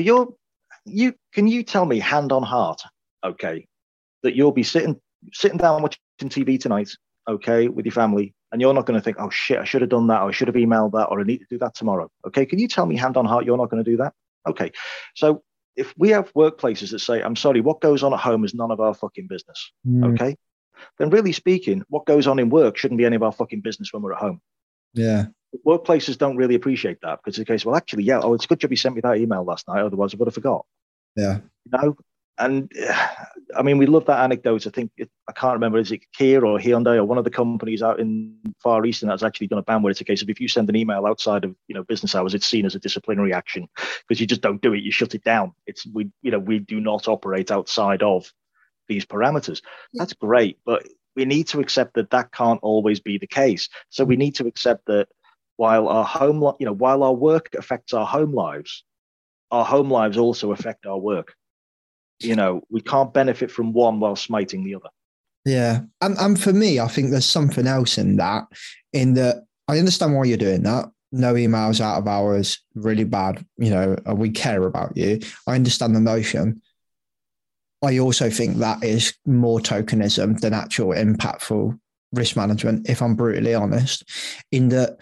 can you tell me hand on heart, okay, that you'll be sitting down watching TV tonight, okay, with your family, and you're not going to think, oh shit, I should have done that, or I should have emailed that, or I need to do that tomorrow. Okay, can you tell me hand on heart you're not going to do that? Okay, so if we have workplaces that say, I'm sorry, what goes on at home is none of our fucking business, okay, then really speaking, what goes on in work shouldn't be any of our fucking business when we're at home. Yeah. Workplaces don't really appreciate that because it's the case, well, actually, yeah, it's a good job you sent me that email last night, otherwise I would have forgot. Yeah. You know? And I mean, we love that anecdote. I think I can't remember, is it Kia or Hyundai or one of the companies out in Far Eastern that's actually done a ban where it's a case of if you send an email outside of business hours, it's seen as a disciplinary action because you just don't do it. You shut it down. We do not operate outside of these parameters. That's great, but we need to accept that can't always be the case. So we need to accept that while our work affects our home lives also affect our work. We can't benefit from one while smiting the other. Yeah. And for me, I think there's something else in that I understand why you're doing that. No emails out of hours, really bad. We care about you. I understand the notion. I also think that is more tokenism than actual impactful risk management, if I'm brutally honest, in that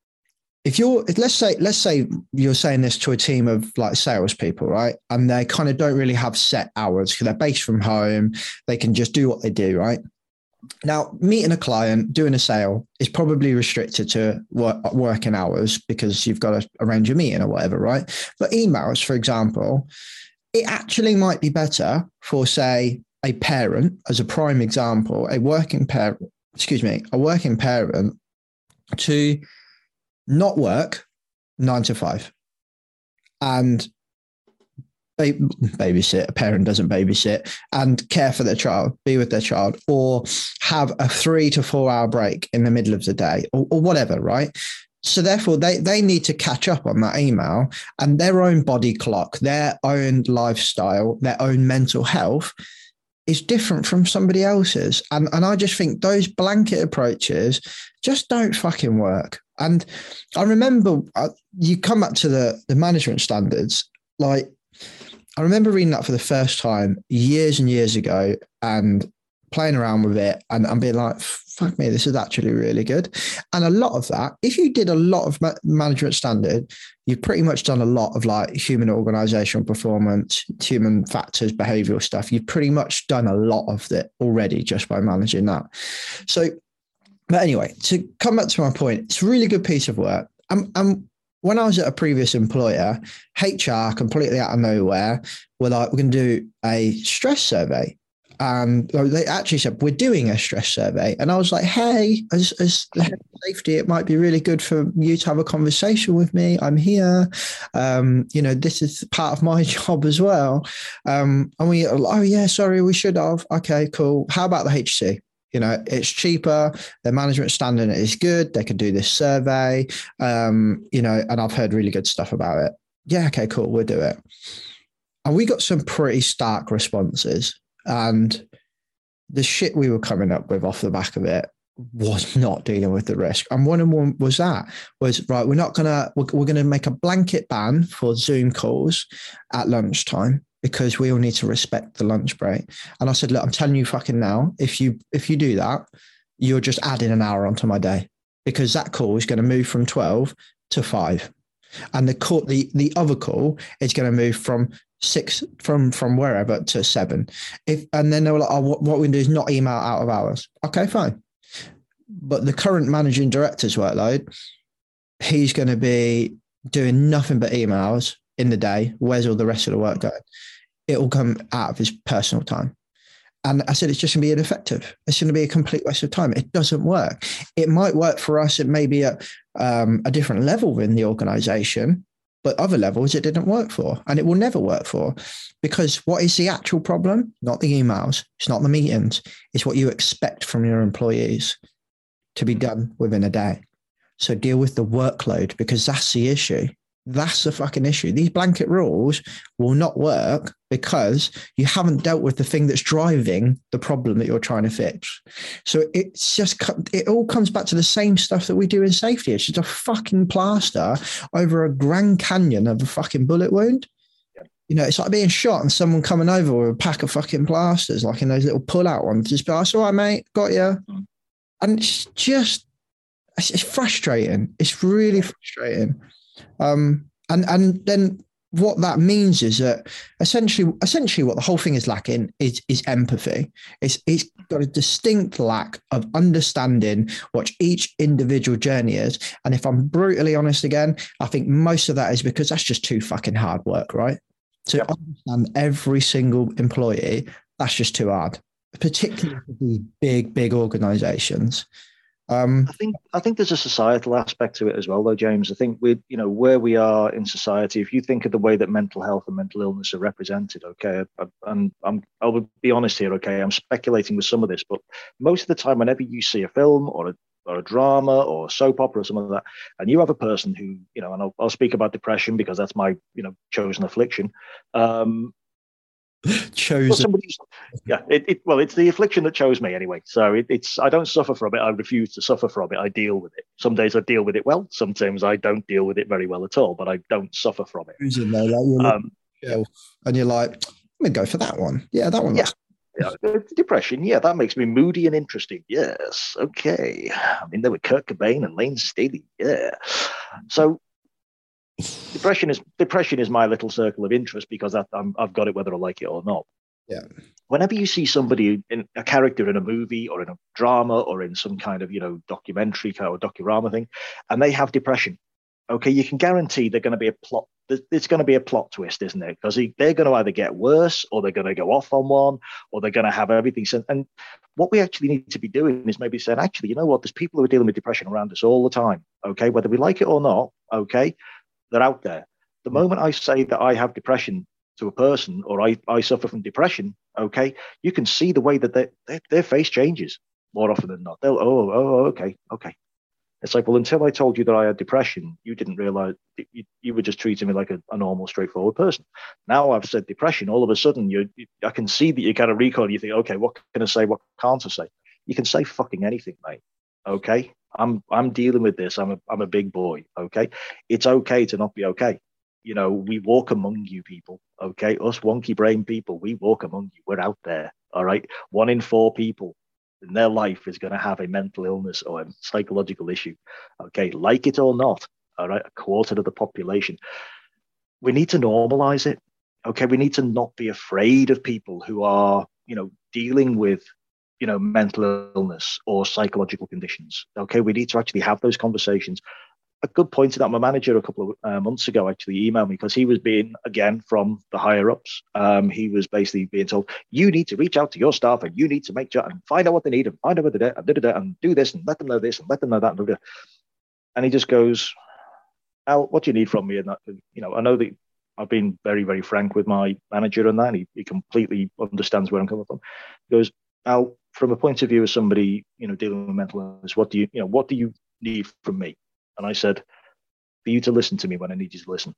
let's say you're saying this to a team of like salespeople, right? And they kind of don't really have set hours because they're based from home. They can just do what they do, right? Now, meeting a client, doing a sale is probably restricted to working hours because you've got to arrange a meeting or whatever, right? But emails, for example, it actually might be better for, say, a parent, as a prime example, a working parent to not work 9 to 5 and babysit. A parent doesn't babysit and care for their child, be with their child, or have a 3 to 4 hour break in the middle of the day or whatever, right? So therefore they need to catch up on that email, and their own body clock, their own lifestyle, their own mental health is different from somebody else's. And I just think those blanket approaches just don't fucking work. And I remember you come back to the management standards. Like, I remember reading that for the first time years and years ago and playing around with it and being like, fuck me, this is actually really good. And a lot of that, if you did a lot of management standard, you've pretty much done a lot of like human organizational performance, human factors, behavioral stuff. You've pretty much done a lot of it already just by managing that. So, but anyway, to come back to my point, it's a really good piece of work. And when I was at a previous employer, HR completely out of nowhere were like, we're going to do a stress survey. And they actually said, we're doing a stress survey. And I was like, hey, as safety, it might be really good for you to have a conversation with me. I'm here. This is part of my job as well. And we, oh yeah, sorry, we should have. Okay, cool. How about the HC? It's cheaper. Their management standing is good. They could do this survey, and I've heard really good stuff about it. Yeah, okay, cool. We'll do it. And we got some pretty stark responses, and the shit we were coming up with off the back of it was not dealing with the risk. And one of them was right, we're going to make a blanket ban for Zoom calls at lunchtime because we all need to respect the lunch break. And I said, look, I'm telling you fucking now, if you do that, you're just adding an hour onto my day, because that call is going to move from 12 to 5. And the other call is going to move from 6 from wherever to 7. And then they were like, oh, what we're going to do is not email out of hours. Okay, fine. But the current managing director's workload, he's going to be doing nothing but emails in the day. Where's all the rest of the work going? It will come out of his personal time. And I said, it's just going to be ineffective. It's going to be a complete waste of time. It doesn't work. It might work for us. It may be at a different level in the organization, but other levels it didn't work for, and it will never work for. Because what is the actual problem? Not the emails. It's not the meetings. It's what you expect from your employees to be done within a day. So deal with the workload, because that's the issue. That's the fucking issue. These blanket rules will not work because you haven't dealt with the thing that's driving the problem that you're trying to fix. So it all comes back to the same stuff that we do in safety. It's just a fucking plaster over a Grand Canyon of a fucking bullet wound. It's like being shot and someone coming over with a pack of fucking plasters, like in those little pull-out ones. Just be like, it's all right, mate, got you. And it's frustrating. It's really frustrating. And then what that means is that essentially what the whole thing is lacking is empathy. It's got a distinct lack of understanding what each individual journey is. And if I'm brutally honest again, I think most of that is because that's just too fucking hard work, right? To understand every single employee, that's just too hard, particularly for these big organizations. I think there's a societal aspect to it as well, though, James. I think where we are in society, if you think of the way that mental health and mental illness are represented, okay, I would be honest here, okay, I'm speculating with some of this, but most of the time, whenever you see a film or a drama or a soap opera or something like that, and you have a person who, and I'll speak about depression because that's my, chosen affliction. Chosen. It's the affliction that chose me anyway. So it's I don't suffer from it. I refuse to suffer from it. I deal with it. Some days I deal with it well. Sometimes I don't deal with it very well at all. But I don't suffer from it. And you're like, I'm gonna go for that one. Yeah, that one. Yeah, depression. Yeah, that makes me moody and interesting. Yes. Okay. I mean, there were Kurt Cobain and Lane Staley. Yeah. So. Depression is my little circle of interest because I've got it whether I like it or not. Yeah. Whenever you see somebody in a character in a movie or in a drama or in some kind of documentary or docurama thing, and they have depression, okay, you can guarantee they're going to be a plot. It's going to be a plot twist, isn't it? Because they're going to either get worse or they're going to go off on one or they're going to have everything. And what we actually need to be doing is maybe saying, actually, you know what? There's people who are dealing with depression around us all the time. Okay, whether we like it or not. Okay. They're out there. The moment I say that I have depression to a person or I suffer from depression, okay, you can see the way that their face changes more often than not. They'll, okay. It's like, well, until I told you that I had depression, you didn't realize you were just treating me like a normal, straightforward person. Now I've said depression, all of a sudden I can see that you kind of recoil. You think, okay, what can I say? What can't I say? You can say fucking anything, mate. Okay. I'm dealing with this. I'm a big boy. Okay. It's okay to not be okay. We walk among you people. Okay. Us wonky brain people, we walk among you. We're out there. All right. 1 in 4 people in their life is going to have a mental illness or a psychological issue. Okay. Like it or not. All right. 1/4 of the population. We need to normalize it. Okay. We need to not be afraid of people who are, dealing with mental illness or psychological conditions. Okay, we need to actually have those conversations a good point to that. My manager a couple of months ago actually emailed me because he was being, again, from the higher ups. He was basically being told, you need to reach out to your staff and you need to make sure and find out what they need and find out what they do and do this and let them know this and let them know that. And he just goes, Al, what do you need from me? And that, I know that I've been very, very frank with my manager and that. And he completely understands where I'm coming from. He goes, Al, from a point of view of somebody, dealing with mental illness, what do you need from me? And I said, for you to listen to me when I need you to listen.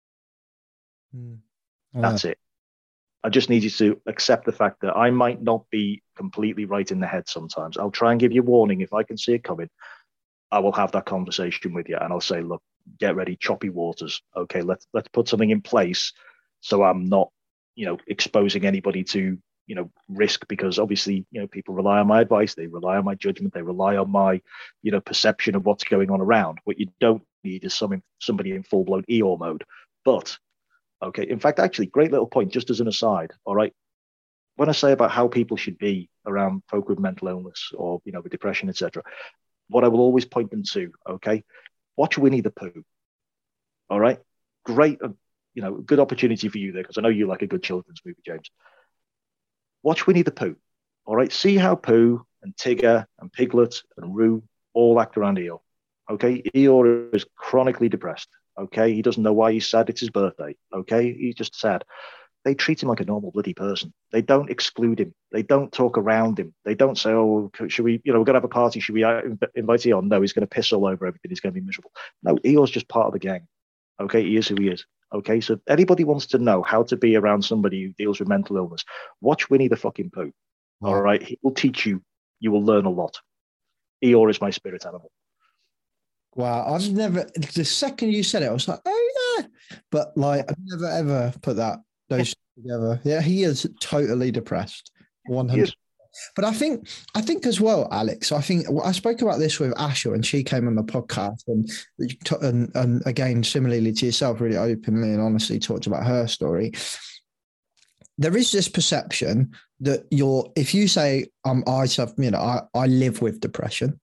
That's it. I just need you to accept the fact that I might not be completely right in the head sometimes. I'll try and give you a warning. If I can see it coming, I will have that conversation with you. And I'll say, look, get ready, choppy waters. Okay, let's put something in place so I'm not, exposing anybody to, risk, because obviously, people rely on my advice, they rely on my judgment, they rely on my, perception of what's going on around. What you don't need is somebody in full-blown Eeyore mode. But, okay, in fact, actually, great little point, just as an aside, all right? When I say about how people should be around folk with mental illness or, with depression, etc., what I will always point them to, okay, watch Winnie the Pooh, all right? Great, good opportunity for you there, because I know you like a good children's movie, James. Watch Winnie the Pooh, all right? See how Pooh and Tigger and Piglet and Roo all act around Eeyore, okay? Eeyore is chronically depressed, okay? He doesn't know why he's sad. It's his birthday, okay? He's just sad. They treat him like a normal bloody person. They don't exclude him. They don't talk around him. They don't say, oh, should we, we're going to have a party. Should we invite Eeyore? No, he's going to piss all over everything. He's going to be miserable. No, Eeyore's just part of the gang, okay? He is who he is. Okay, so anybody wants to know how to be around somebody who deals with mental illness, watch Winnie the fucking Pooh. Wow. All right, he will teach you. You will learn a lot. Eeyore is my spirit animal. Wow, I've never. The second you said it, I was like, oh yeah, but I've never ever put those together. Yeah, he is totally depressed. 100. But I think as well, Alex, I spoke about this with Asha when she came on the podcast and again, similarly to yourself, really openly and honestly talked about her story. There is this perception that if you say, I live with depression,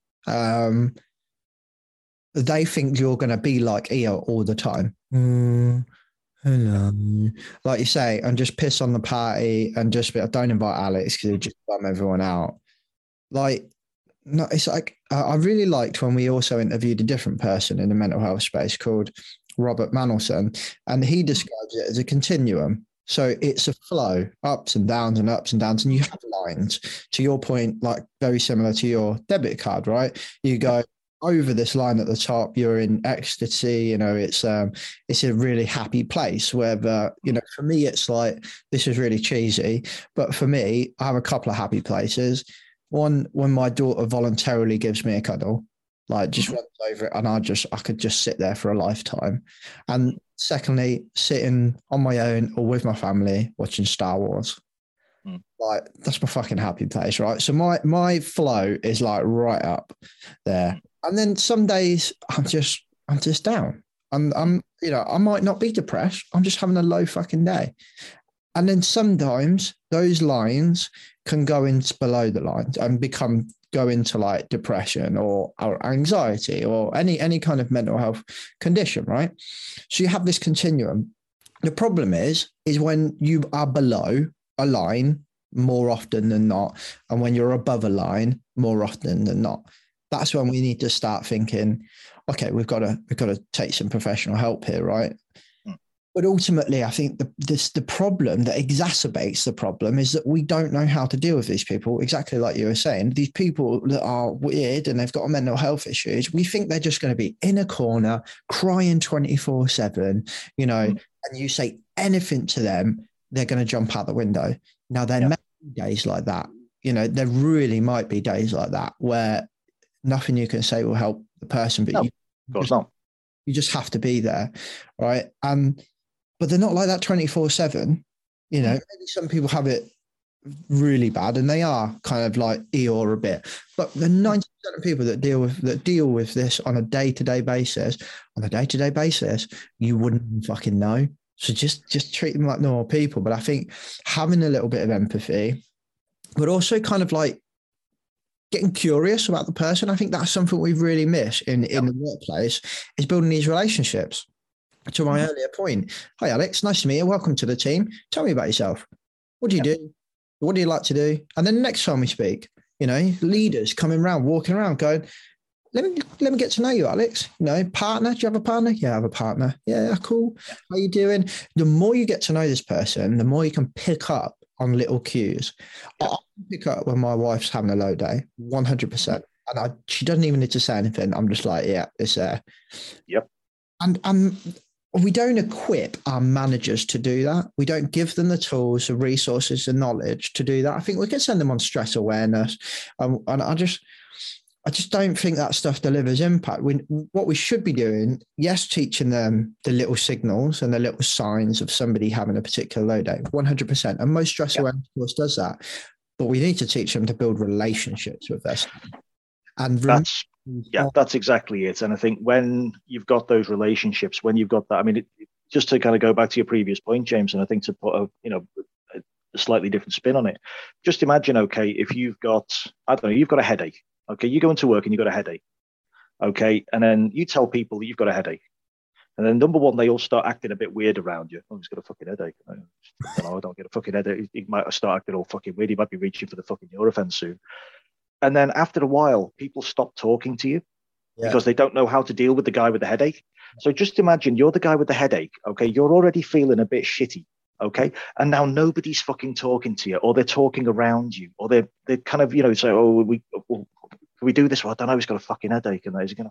they think you're going to be like Eeyore all the time. Hello. Like you say, and just piss on the party and just don't invite Alex because he'll just bum everyone out. No, it's like, I really liked when we also interviewed a different person in the mental health space called Robert Manelson, and he describes it as a continuum. So it's a flow, ups and downs and ups and downs, and you have lines. To your point, very similar to your debit card, right? You go over this line at the top, you're in ecstasy, it's a really happy place where for me, it's like, this is really cheesy, but for me, I have a couple of happy places. One, when my daughter voluntarily gives me a cuddle, just runs over it, and I could just sit there for a lifetime. And secondly, sitting on my own or with my family, watching Star Wars. That's my fucking happy place, right? So my flow is right up there. And then some days I'm just down. I'm I might not be depressed. I'm just having a low fucking day. And then sometimes those lines can go into below the lines and go into depression or anxiety or any kind of mental health condition, right? So you have this continuum. The problem is when you are below a line more often than not, and when you're above a line more often than not. That's when we need to start thinking, okay, we've got to take some professional help here, right? But ultimately, I think the problem that exacerbates the problem is that we don't know how to deal with these people. Exactly like you were saying, these people that are weird and they've got mental health issues, we think they're just going to be in a corner crying 24/7, and you say anything to them, they're going to jump out the window. Now, there may be days like that. There really might be days like that where nothing you can say will help the person, but you just have to be there, right? But they're not like that 24/7. Maybe some people have it really bad, and they are kind of like Eeyore a bit. But the 90% of people that deal with this on a day-to-day basis, you wouldn't fucking know. So just treat them like normal people. But I think having a little bit of empathy, but also kind of getting curious about the person. I think that's something we've really missed in the workplace, is building these relationships. To my earlier point, hi Alex, nice to meet you. Welcome to the team. Tell me about yourself. What do you do? What do you like to do? And then the next time we speak, leaders coming around, walking around, going, let me get to know you, Alex. Partner. Do you have a partner? Yeah, I have a partner. Yeah, cool. How you doing? The more you get to know this person, the more you can pick up on little cues. I pick up when my wife's having a low day, 100%. And she doesn't even need to say anything. I'm just like, yeah, it's there. Yep. And we don't equip our managers to do that. We don't give them the tools, the resources, the knowledge to do that. I think we can send them on stress awareness. And I just don't think that stuff delivers impact. What we should be doing, yes, teaching them the little signals and the little signs of somebody having a particular low day, 100%. And most stress awareness course does that. But we need to teach them to build relationships with their staff. And that's exactly it. And I think when you've got those relationships, when you've got that, I mean, just to kind of go back to your previous point, James, and I think to put a slightly different spin on it, just imagine, okay, if you've got a headache. Okay, you go into work and you've got a headache. Okay, and then you tell people that you've got a headache. And then number one, they all start acting a bit weird around you. Oh, he's got a fucking headache. I don't get a fucking headache. He might start acting all fucking weird. He might be reaching for the fucking Nurofen soon. And then after a while, people stop talking to you because they don't know how to deal with the guy with the headache. So just imagine you're the guy with the headache. Okay, you're already feeling a bit shitty. Okay, and now nobody's fucking talking to you, or they're talking around you, or they're kind of say, oh, can we do this? Well, I don't know. He's got a fucking headache, and is he going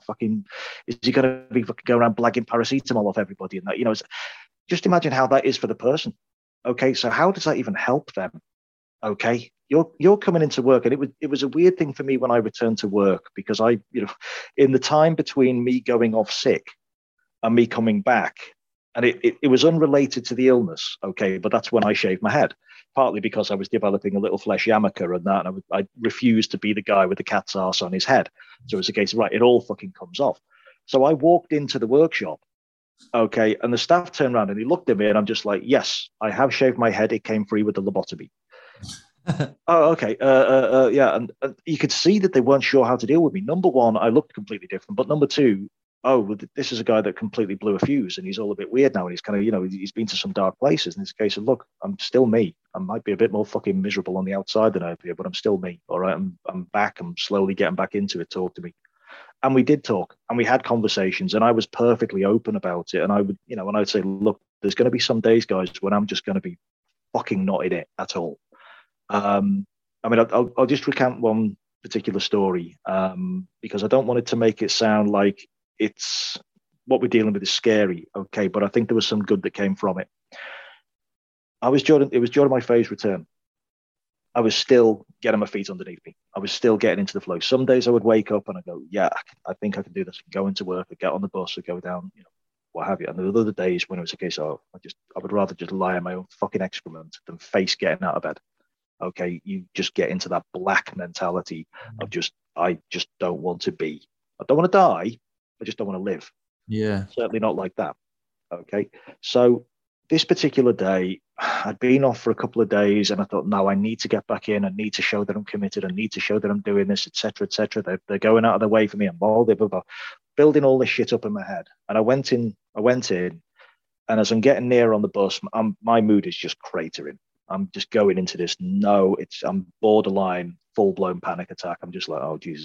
to be fucking go around blagging paracetamol off everybody? And that, just imagine how that is for the person. Okay, so how does that even help them? Okay, you're coming into work, and it was a weird thing for me when I returned to work, because in the time between me going off sick and me coming back, and it was unrelated to the illness, okay, but that's when I shaved my head, partly because I was developing a little flesh yarmulke and that, and I refused to be the guy with the cat's arse on his head. So it's a case of, right, it all fucking comes off. So I walked into the workshop, okay, and the staff turned around and he looked at me, and I'm just like, yes, I have shaved my head. It came free with the lobotomy. Oh, okay. Yeah. And you could see that they weren't sure how to deal with me. Number one, I looked completely different. But number two, this is a guy that completely blew a fuse, and he's all a bit weird now. And he's kind of, he's been to some dark places. And it's a case of, look, I'm still me. I might be a bit more fucking miserable on the outside than I appear, but I'm still me. All right. I'm back. I'm slowly getting back into it. Talk to me. And we did talk, and we had conversations, and I was perfectly open about it. And I would, when I'd say, look, there's going to be some days, guys, when I'm just going to be fucking not in it at all. I mean, I'll just recount one particular story, because I don't want it to make it sound like it's what we're dealing with is scary. Okay. But I think there was some good that came from it. It was during my phase return. I was still getting my feet underneath me. I was still getting into the flow. Some days I would wake up and I go, yeah, I think I can do this. I can go into work, I get on the bus, I go down, what have you. And there were other days when it was a case of, I would rather just lie in my own fucking excrement than face getting out of bed. Okay, you just get into that black mentality of I just don't want to be. I don't want to die. I just don't want to live. Yeah. Certainly not like that. Okay. So this particular day, I'd been off for a couple of days, and I thought, no, I need to get back in. I need to show that I'm committed. I need to show that I'm doing this, etc., etc. They're going out of their way for me. I'm building all this shit up in my head. And I went in, and as I'm getting near on the bus, my mood is just cratering. I'm just going into this. No, I'm borderline full-blown panic attack. I'm just like, oh Jesus,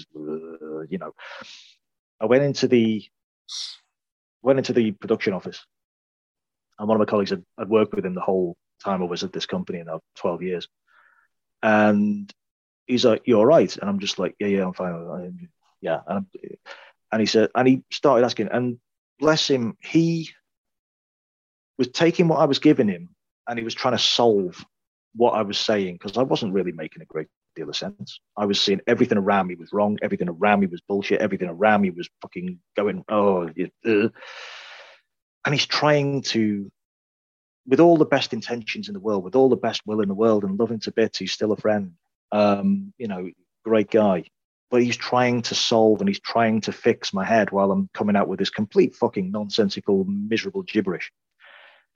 I went into the production office, and one of my colleagues had worked with him the whole time I was at this company, now 12 years. And he's like, "You all right?" And I'm just like, "Yeah, I'm fine." Yeah, and he said, and he started asking, and bless him, he was taking what I was giving him, and he was trying to solve what I was saying, because I wasn't really making a great deal of sense. I was seeing everything around me was wrong. Everything around me was bullshit. Everything around me was fucking going, and he's trying to, with all the best intentions in the world, with all the best will in the world, and loving to bits, he's still a friend, great guy. But he's trying to solve, and he's trying to fix my head while I'm coming out with this complete fucking nonsensical, miserable gibberish.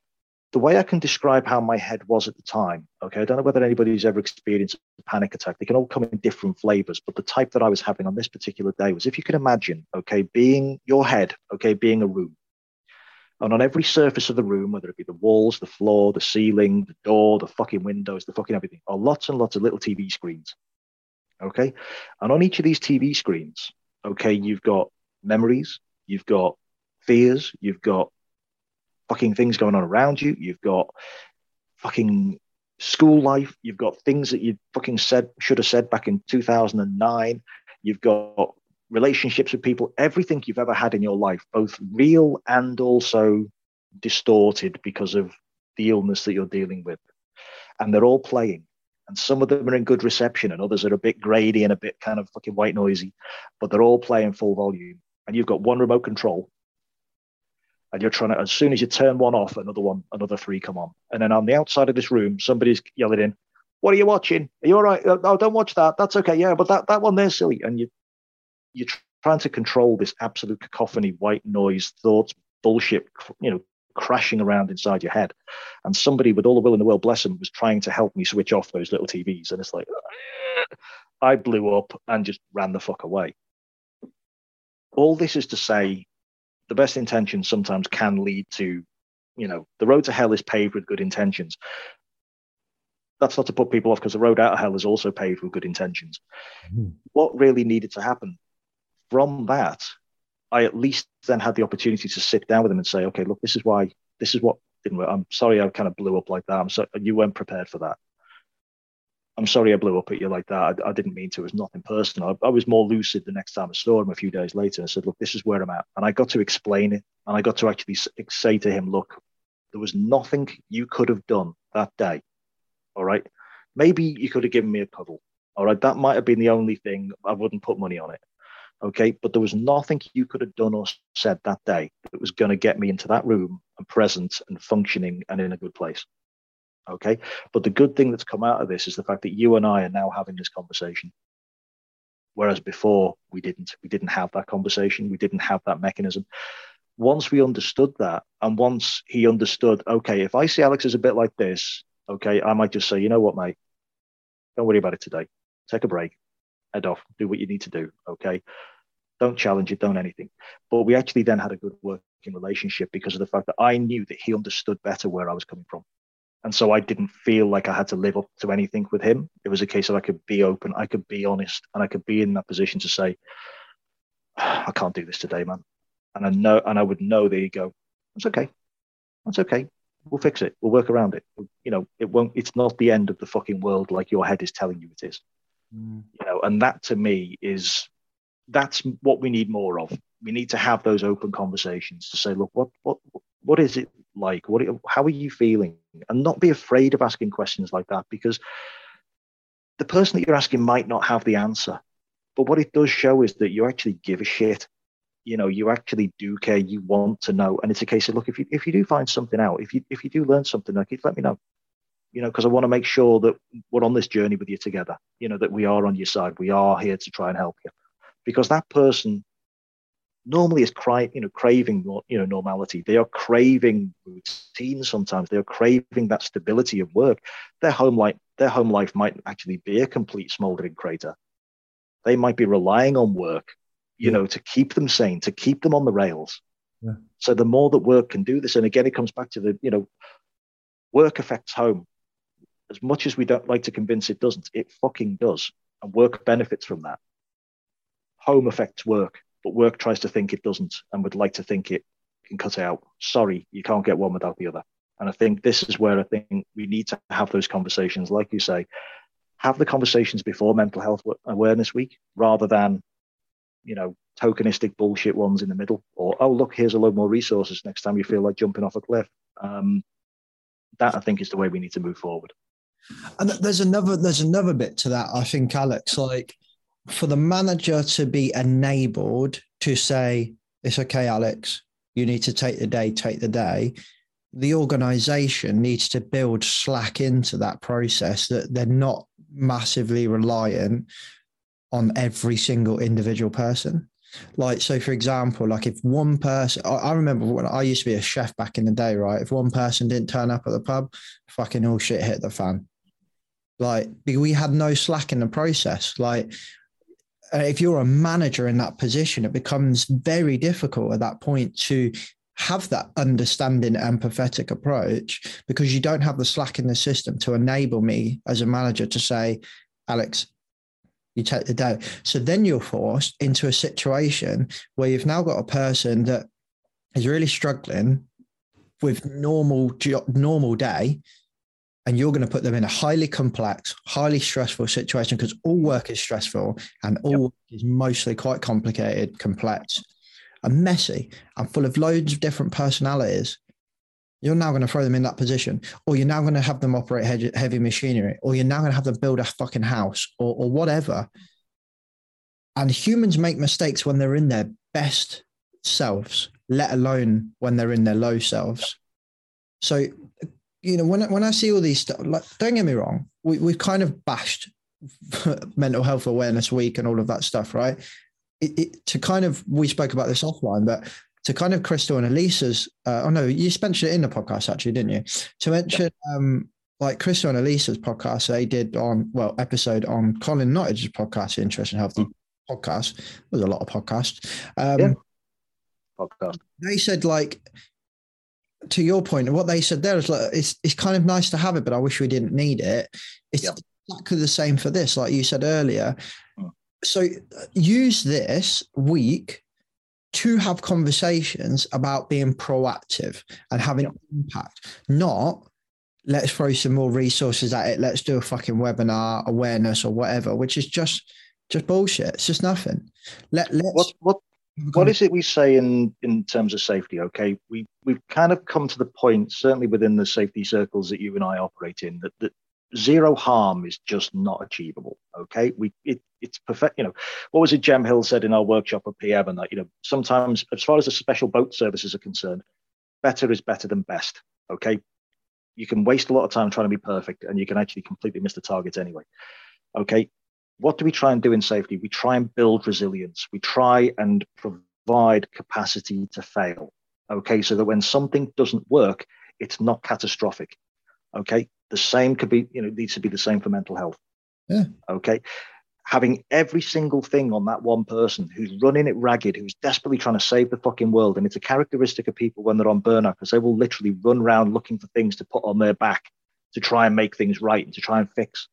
the way I can describe how my head was at the time, okay, I don't know whether anybody's ever experienced a panic attack. They can all come in different flavors, but the type that I was having on this particular day was, if you can imagine, okay, being your head, okay, being a room. And on every surface of the room, whether it be the walls, the floor, the ceiling, the door, the fucking windows, the fucking everything, are lots and lots of little TV screens, okay? And on each of these TV screens, okay, you've got memories, you've got fears, you've got fucking things going on around you. You've got fucking school life. You've got things that you fucking should have said back in 2009. You've got relationships with people, everything you've ever had in your life, both real and also distorted because of the illness that you're dealing with. And they're all playing. And some of them are in good reception and others are a bit grady and a bit kind of fucking white noisy, but they're all playing full volume. And you've got one remote control. And you're trying to, as soon as you turn one off, another three come on. And then on the outside of this room, somebody's yelling in, "What are you watching? Are you all right? Oh, don't watch that. That's okay. Yeah, but that one there's silly." And you're trying to control this absolute cacophony, white noise, thoughts, bullshit, crashing around inside your head. And somebody with all the will in the world, bless them, was trying to help me switch off those little TVs. And it's like, I blew up and just ran the fuck away. All this is to say, the best intentions sometimes can lead to, the road to hell is paved with good intentions. That's not to put people off, because the road out of hell is also paved with good intentions. What really needed to happen from that, I at least then had the opportunity to sit down with them and say, okay, look, this is what didn't work. I'm sorry I kind of blew up like that. You weren't prepared for that. I'm sorry I blew up at you like that. I didn't mean to. It was nothing personal. I was more lucid the next time I saw him a few days later. I said, look, this is where I'm at. And I got to explain it. And I got to actually say to him, look, there was nothing you could have done that day. All right. Maybe you could have given me a cuddle. All right. That might have been the only thing. I wouldn't put money on it. Okay. But there was nothing you could have done or said that day that was going to get me into that room and present and functioning and in a good place. Okay. But the good thing that's come out of this is the fact that you and I are now having this conversation. Whereas before we didn't have that conversation. We didn't have that mechanism. Once we understood that, and once he understood, okay, if I see Alex as a bit like this, okay, I might just say, you know what, mate, don't worry about it today. Take a break, head off, do what you need to do. Okay. Don't challenge it, don't anything. But we actually then had a good working relationship because of the fact that I knew that he understood better where I was coming from. And so I didn't feel like I had to live up to anything with him. It was a case of I could be open, I could be honest, and I could be in that position to say, I can't do this today, man. And I would know, there you go. That's okay. That's okay. We'll fix it. We'll work around it. It's not the end of the fucking world like your head is telling you it is. And that to me that's what we need more of. We need to have those open conversations to say, look, what is it like? How are you feeling? And not be afraid of asking questions like that, because the person that you're asking might not have the answer. But what it does show is that you actually give a shit. You actually do care. You want to know. And it's a case of, look, if you do find something out, if you do learn something, like, let me know. Because I want to make sure that we're on this journey with you together. That we are on your side. We are here to try and help you. Because that person normally is craving normality. They are craving routine sometimes. They are craving that stability of work. Their home life might actually be a complete smoldering crater. They might be relying on work, to keep them sane, to keep them on the rails. Yeah. So the more that work can do this, and again, it comes back to the, work affects home. As much as we don't like to convince it doesn't, it fucking does. And work benefits from that. Home affects work, but work tries to think it doesn't and would like to think it can cut it out. Sorry, you can't get one without the other. And I think this is where I think we need to have those conversations. Like you say, have the conversations before Mental Health Awareness Week, rather than, tokenistic bullshit ones in the middle, or, oh, look, here's a load more resources next time you feel like jumping off a cliff. That I think is the way we need to move forward. And there's another bit to that, I think, Alex, like for the manager to be enabled to say, it's okay, Alex, you need to take the day. The organization needs to build slack into that process, that they're not massively reliant on every single individual person. Like, so for example, like if one person, I remember when I used to be a chef back in the day, right? If one person didn't turn up at the pub, fucking all shit hit the fan. Like, we had no slack in the process. Like, if you're a manager in that position, it becomes very difficult at that point to have that understanding, empathetic approach, because you don't have the slack in the system to enable me as a manager to say, Alex, you take the day. So then you're forced into a situation where you've now got a person that is really struggling with normal day, and you're going to put them in a highly complex, highly stressful situation, because all work is stressful and all work is mostly quite complicated, complex and messy and full of loads of different personalities. You're now going to throw them in that position, or you're now going to have them operate heavy machinery, or you're now going to have them build a fucking house or whatever. And humans make mistakes when they're in their best selves, let alone when they're in their low selves. So, you know, when I see all these stuff, like, don't get me wrong, we've kind of bashed Mental Health Awareness Week and all of that stuff, right? We spoke about this offline, but to kind of Crystal and Elisa's, you mentioned it in the podcast actually, didn't you? To mention like Crystal and Elisa's podcast, they did episode on Colin Nottage's podcast, Interest in Healthy podcast. There's a lot of podcasts. Podcast. They said, like, to your point, what they said there is like, it's kind of nice to have it, but I wish we didn't need it. It's exactly the same for this, like you said earlier. So use this week to have conversations about being proactive and having impact, not let's throw some more resources at it. Let's do a fucking webinar, awareness or whatever, which is just bullshit. It's just nothing. What is it we say in terms of safety? Okay, we've kind of come to the point, certainly within the safety circles that you and I operate in, that zero harm is just not achievable. Okay, it's perfect. You know, what was it Jem Hill said in our workshop at PM, and that, you know, sometimes as far as the special boat services are concerned, better is better than best. Okay, you can waste a lot of time trying to be perfect, and you can actually completely miss the target anyway. Okay. What do we try and do in safety? We try and build resilience. We try and provide capacity to fail. Okay, so that when something doesn't work, it's not catastrophic. Okay, the same could be, needs to be the same for mental health. Yeah. Okay, having every single thing on that one person who's running it ragged, who's desperately trying to save the fucking world. And it's a characteristic of people when they're on burnout, because they will literally run around looking for things to put on their back to try and make things right and to try and fix.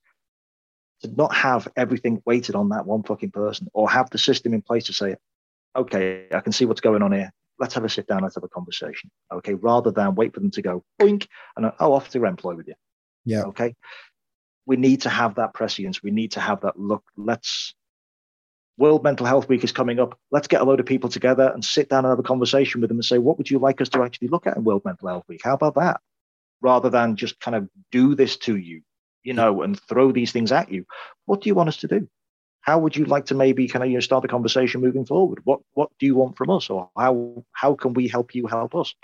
To not have everything weighted on that one fucking person, or have the system in place to say, okay, I can see what's going on here. Let's have a sit down. Let's have a conversation. Okay. Rather than wait for them to go boink and off to employ with you. Yeah. Okay. We need to have that prescience. We need to have that look. World Mental Health Week is coming up. Let's get a load of people together and sit down and have a conversation with them and say, what would you like us to actually look at in World Mental Health Week? How about that? Rather than just kind of do this to you, and throw these things at you. What do you want us to do? How would you like to maybe kind of start the conversation moving forward? What do you want from us, or how can we help you help us?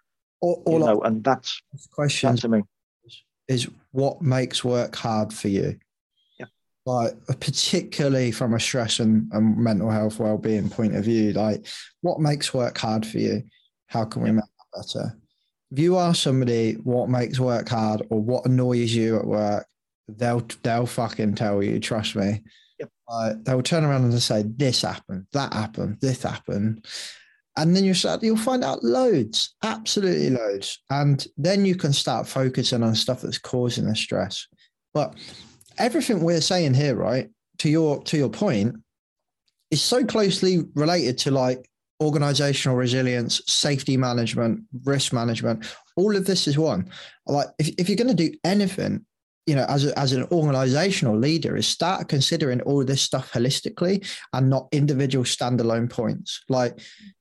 And that's question to me is what makes work hard for you? Yeah, like particularly from a stress and mental health well-being point of view, like what makes work hard for you? How can we make that better? If you ask somebody what makes work hard or what annoys you at work, they'll fucking tell you, trust me. Yep. They'll turn around and say, this happened, that happened, this happened. And then you'll find out loads, absolutely loads. And then you can start focusing on stuff that's causing the stress. But everything we're saying here, right, to your point, is so closely related to like organizational resilience, safety management, risk management. All of this is one. Like if you're going to do anything, as an organizational leader, is start considering all this stuff holistically and not individual standalone points. Like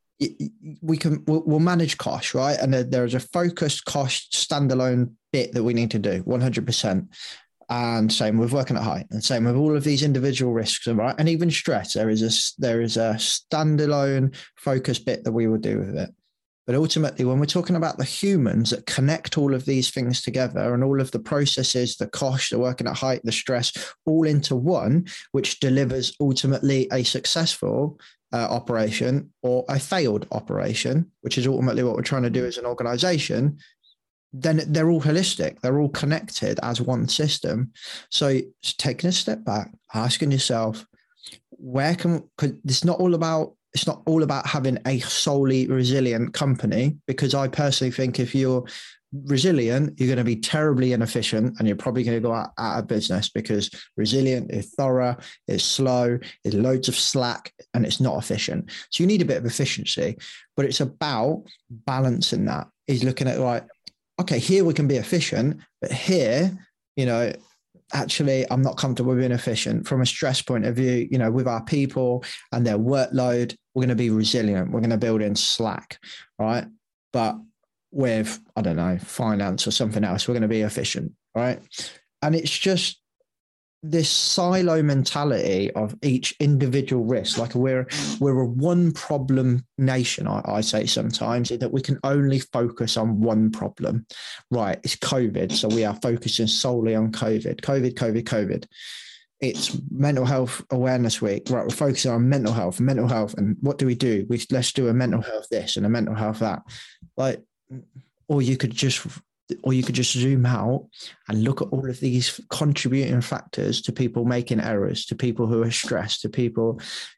we'll manage costs, right? And there is a focused cost standalone bit that we need to do 100%. And same with working at height, and same with all of these individual risks, right? And even stress, there is a standalone focused bit that we will do with it. But ultimately, when we're talking about the humans that connect all of these things together and all of the processes, the cost, the working at height, the stress, all into one, which delivers ultimately a successful operation or a failed operation, which is ultimately what we're trying to do as an organization, then they're all holistic. They're all connected as one system. So taking a step back, asking yourself, it's not all about having a solely resilient company, because I personally think if you're resilient, you're going to be terribly inefficient and you're probably going to go out of business, because resilient is thorough, it's slow, there's loads of slack, and it's not efficient. So you need a bit of efficiency, but it's about balancing that. Is looking at, like, okay, here we can be efficient, but here, actually, I'm not comfortable with being efficient from a stress point of view, with our people and their workload. We're going to be resilient. We're going to build in slack, right? But with, I don't know, finance or something else, we're going to be efficient, right? And it's just this silo mentality of each individual risk. Like we're a one problem nation, I say sometimes, that we can only focus on one problem. Right, it's COVID, so we are focusing solely on COVID. It's Mental Health Awareness Week. Right, we're focusing on mental health. And what do? Let's do a mental health this and a mental health that. Like, or you could just zoom out and look at all of these contributing factors to people making errors, to people who are stressed, to people,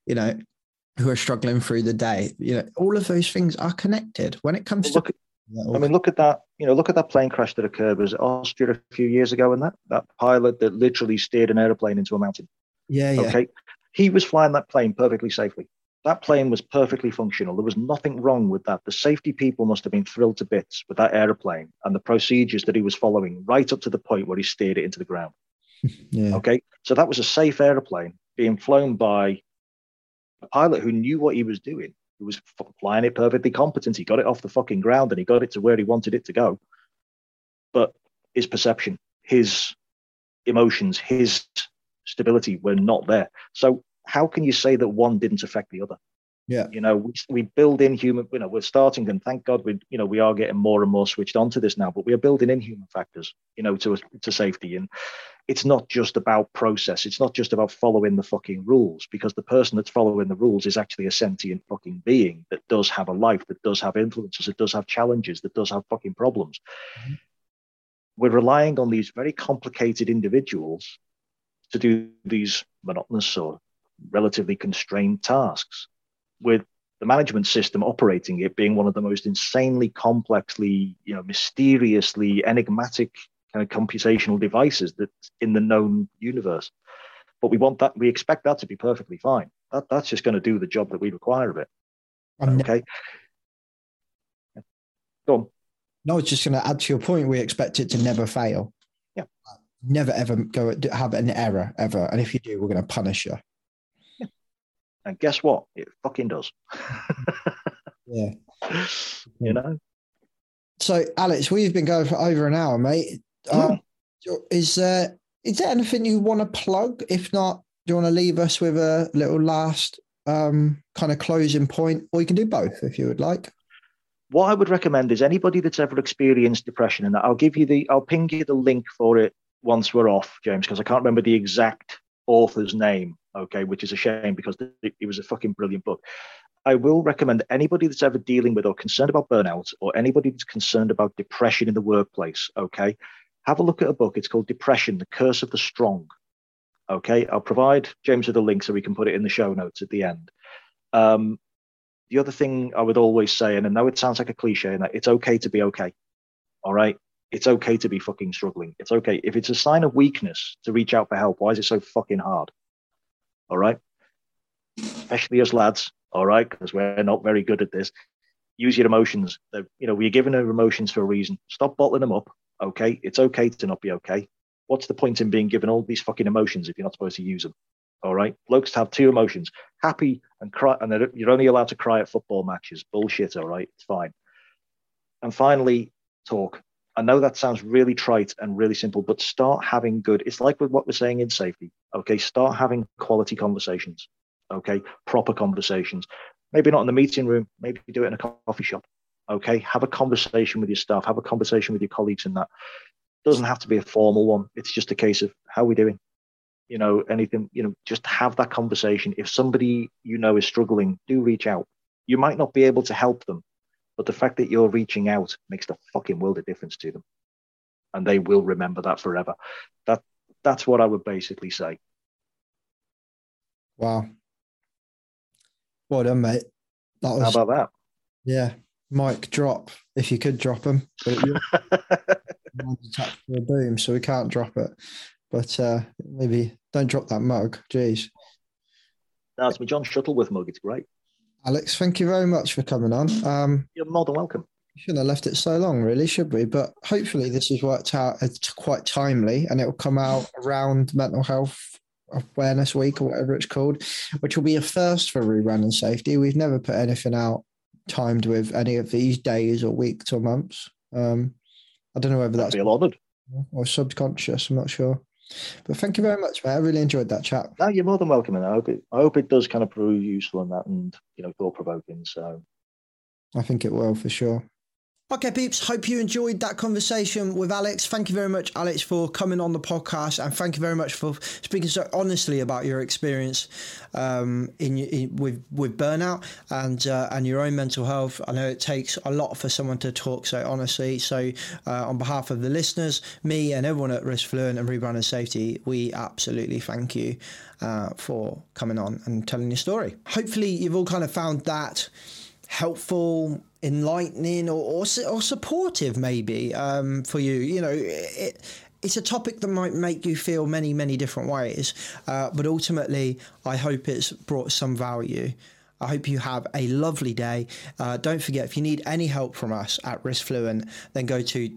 who are struggling through the day. All of those things are connected when it comes to. Look at that. Look at that plane crash that occurred. Was it Austria a few years ago? And that pilot that literally steered an airplane into a mountain. Yeah. Okay. He was flying that plane perfectly safely. That plane was perfectly functional. There was nothing wrong with that. The safety people must have been thrilled to bits with that airplane and the procedures that he was following, right up to the point where he steered it into the ground. Yeah. Okay. So that was a safe airplane being flown by a pilot who knew what he was doing, who was flying it perfectly competent. He got it off the fucking ground and he got it to where he wanted it to go. But his perception, his emotions, his stability were not there. So how can you say that one didn't affect the other? Yeah. We build in human, we're starting, and thank God we are getting more and more switched onto this now, but we are building in human factors, to safety. And it's not just about process. It's not just about following the fucking rules, because the person that's following the rules is actually a sentient fucking being that does have a life, that does have influences, that does have challenges, that does have fucking problems. Mm-hmm. We're relying on these very complicated individuals to do these monotonous or relatively constrained tasks, with the management system operating it being one of the most insanely complexly, mysteriously enigmatic kind of computational devices that's in the known universe. But we expect that to be perfectly fine. That's just going to do the job that we require of it. Okay. Go on. No, it's just going to add to your point. We expect it to never fail. Yeah. Never ever have an error ever. And if you do, we're going to punish you. And guess what? It fucking does. Yeah. So, Alex, we've been going for over an hour, mate. Is there anything you want to plug? If not, do you want to leave us with a little last kind of closing point? Or you can do both if you would like. What I would recommend is anybody that's ever experienced depression, and I'll ping you the link for it once we're off, James, because I can't remember the exact author's name, okay, which is a shame because it was a fucking brilliant book. I will recommend anybody that's ever dealing with or concerned about burnout, or anybody that's concerned about depression in the workplace, okay, have a look at a book. It's called Depression, The Curse of the Strong. Okay, I'll provide James with a link so we can put it in the show notes at the end. The other thing I would always say, and I know it sounds like a cliche, and that it's okay to be okay. All right. It's okay to be fucking struggling. It's okay. If it's a sign of weakness to reach out for help, why is it so fucking hard? All right. Especially us lads. All right. Because we're not very good at this. Use your emotions. We're given our emotions for a reason. Stop bottling them up. Okay. It's okay to not be okay. What's the point in being given all these fucking emotions if you're not supposed to use them? All right. Blokes have two emotions, happy and cry. And you're only allowed to cry at football matches. Bullshit. All right. It's fine. And finally, talk. I know that sounds really trite and really simple, but start having it's like with what we're saying in safety. Okay. Start having quality conversations. Okay. Proper conversations. Maybe not in the meeting room. Maybe do it in a coffee shop. Okay. Have a conversation with your staff. Have a conversation with your colleagues in that. It doesn't have to be a formal one. It's just a case of how are we doing? anything, just have that conversation. If somebody is struggling, do reach out. You might not be able to help them, but the fact that you're reaching out makes the fucking world of difference to them. And they will remember that forever. That's what I would basically say. Wow. Well done, mate. How about that? Yeah. Mic drop, if you could drop them. Attached to a boom, so we can't drop it. But maybe don't drop that mug. Jeez. No, it's my John Shuttleworth mug. It's great. Alex, thank you very much for coming on. You're more than welcome. We shouldn't have left it so long, really, should we? But hopefully this has worked out. It's quite timely, and it will come out around Mental Health Awareness Week or whatever it's called, which will be a first for Rerunning Safety. We've never put anything out timed with any of these days or weeks or months. I don't know whether that's honoured or subconscious. I'm not sure. But thank you very much, mate. I really enjoyed that chat. No, you're more than welcome, and I hope it does kind of prove useful in that, and thought provoking. So I think it will for sure. Okay, peeps, hope you enjoyed that conversation with Alex. Thank you very much, Alex, for coming on the podcast, and thank you very much for speaking so honestly about your experience with burnout and your own mental health. I know it takes a lot for someone to talk so honestly. So on behalf of the listeners, me and everyone at Risk Fluent and Rebranding Safety, we absolutely thank you for coming on and telling your story. Hopefully you've all kind of found that helpful, enlightening, or supportive maybe for you. It's a topic that might make you feel many different ways, but ultimately I hope it's brought some value. I hope you have a lovely day. Don't forget, if you need any help from us at Risk Fluent, then go to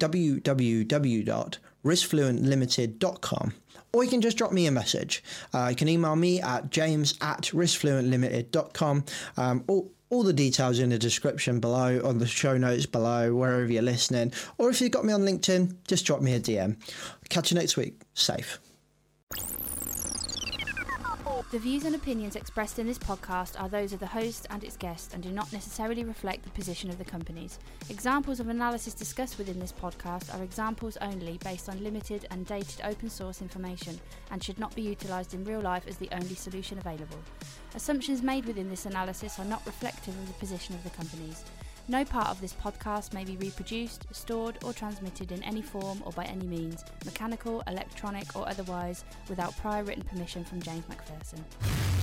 www.riskfluentlimited.com. Or you can just drop me a message. You can email me at james@riskfluentlimited.com. All the details in the description below, on the show notes below, wherever you're listening. Or if you've got me on LinkedIn, just drop me a DM. Catch you next week. Safe. The views and opinions expressed in this podcast are those of the host and its guests and do not necessarily reflect the position of the companies. Examples of analysis discussed within this podcast are examples only based on limited and dated open source information and should not be utilised in real life as the only solution available. Assumptions made within this analysis are not reflective of the position of the companies. No part of this podcast may be reproduced, stored or transmitted in any form or by any means, mechanical, electronic or otherwise, without prior written permission from James Macpherson.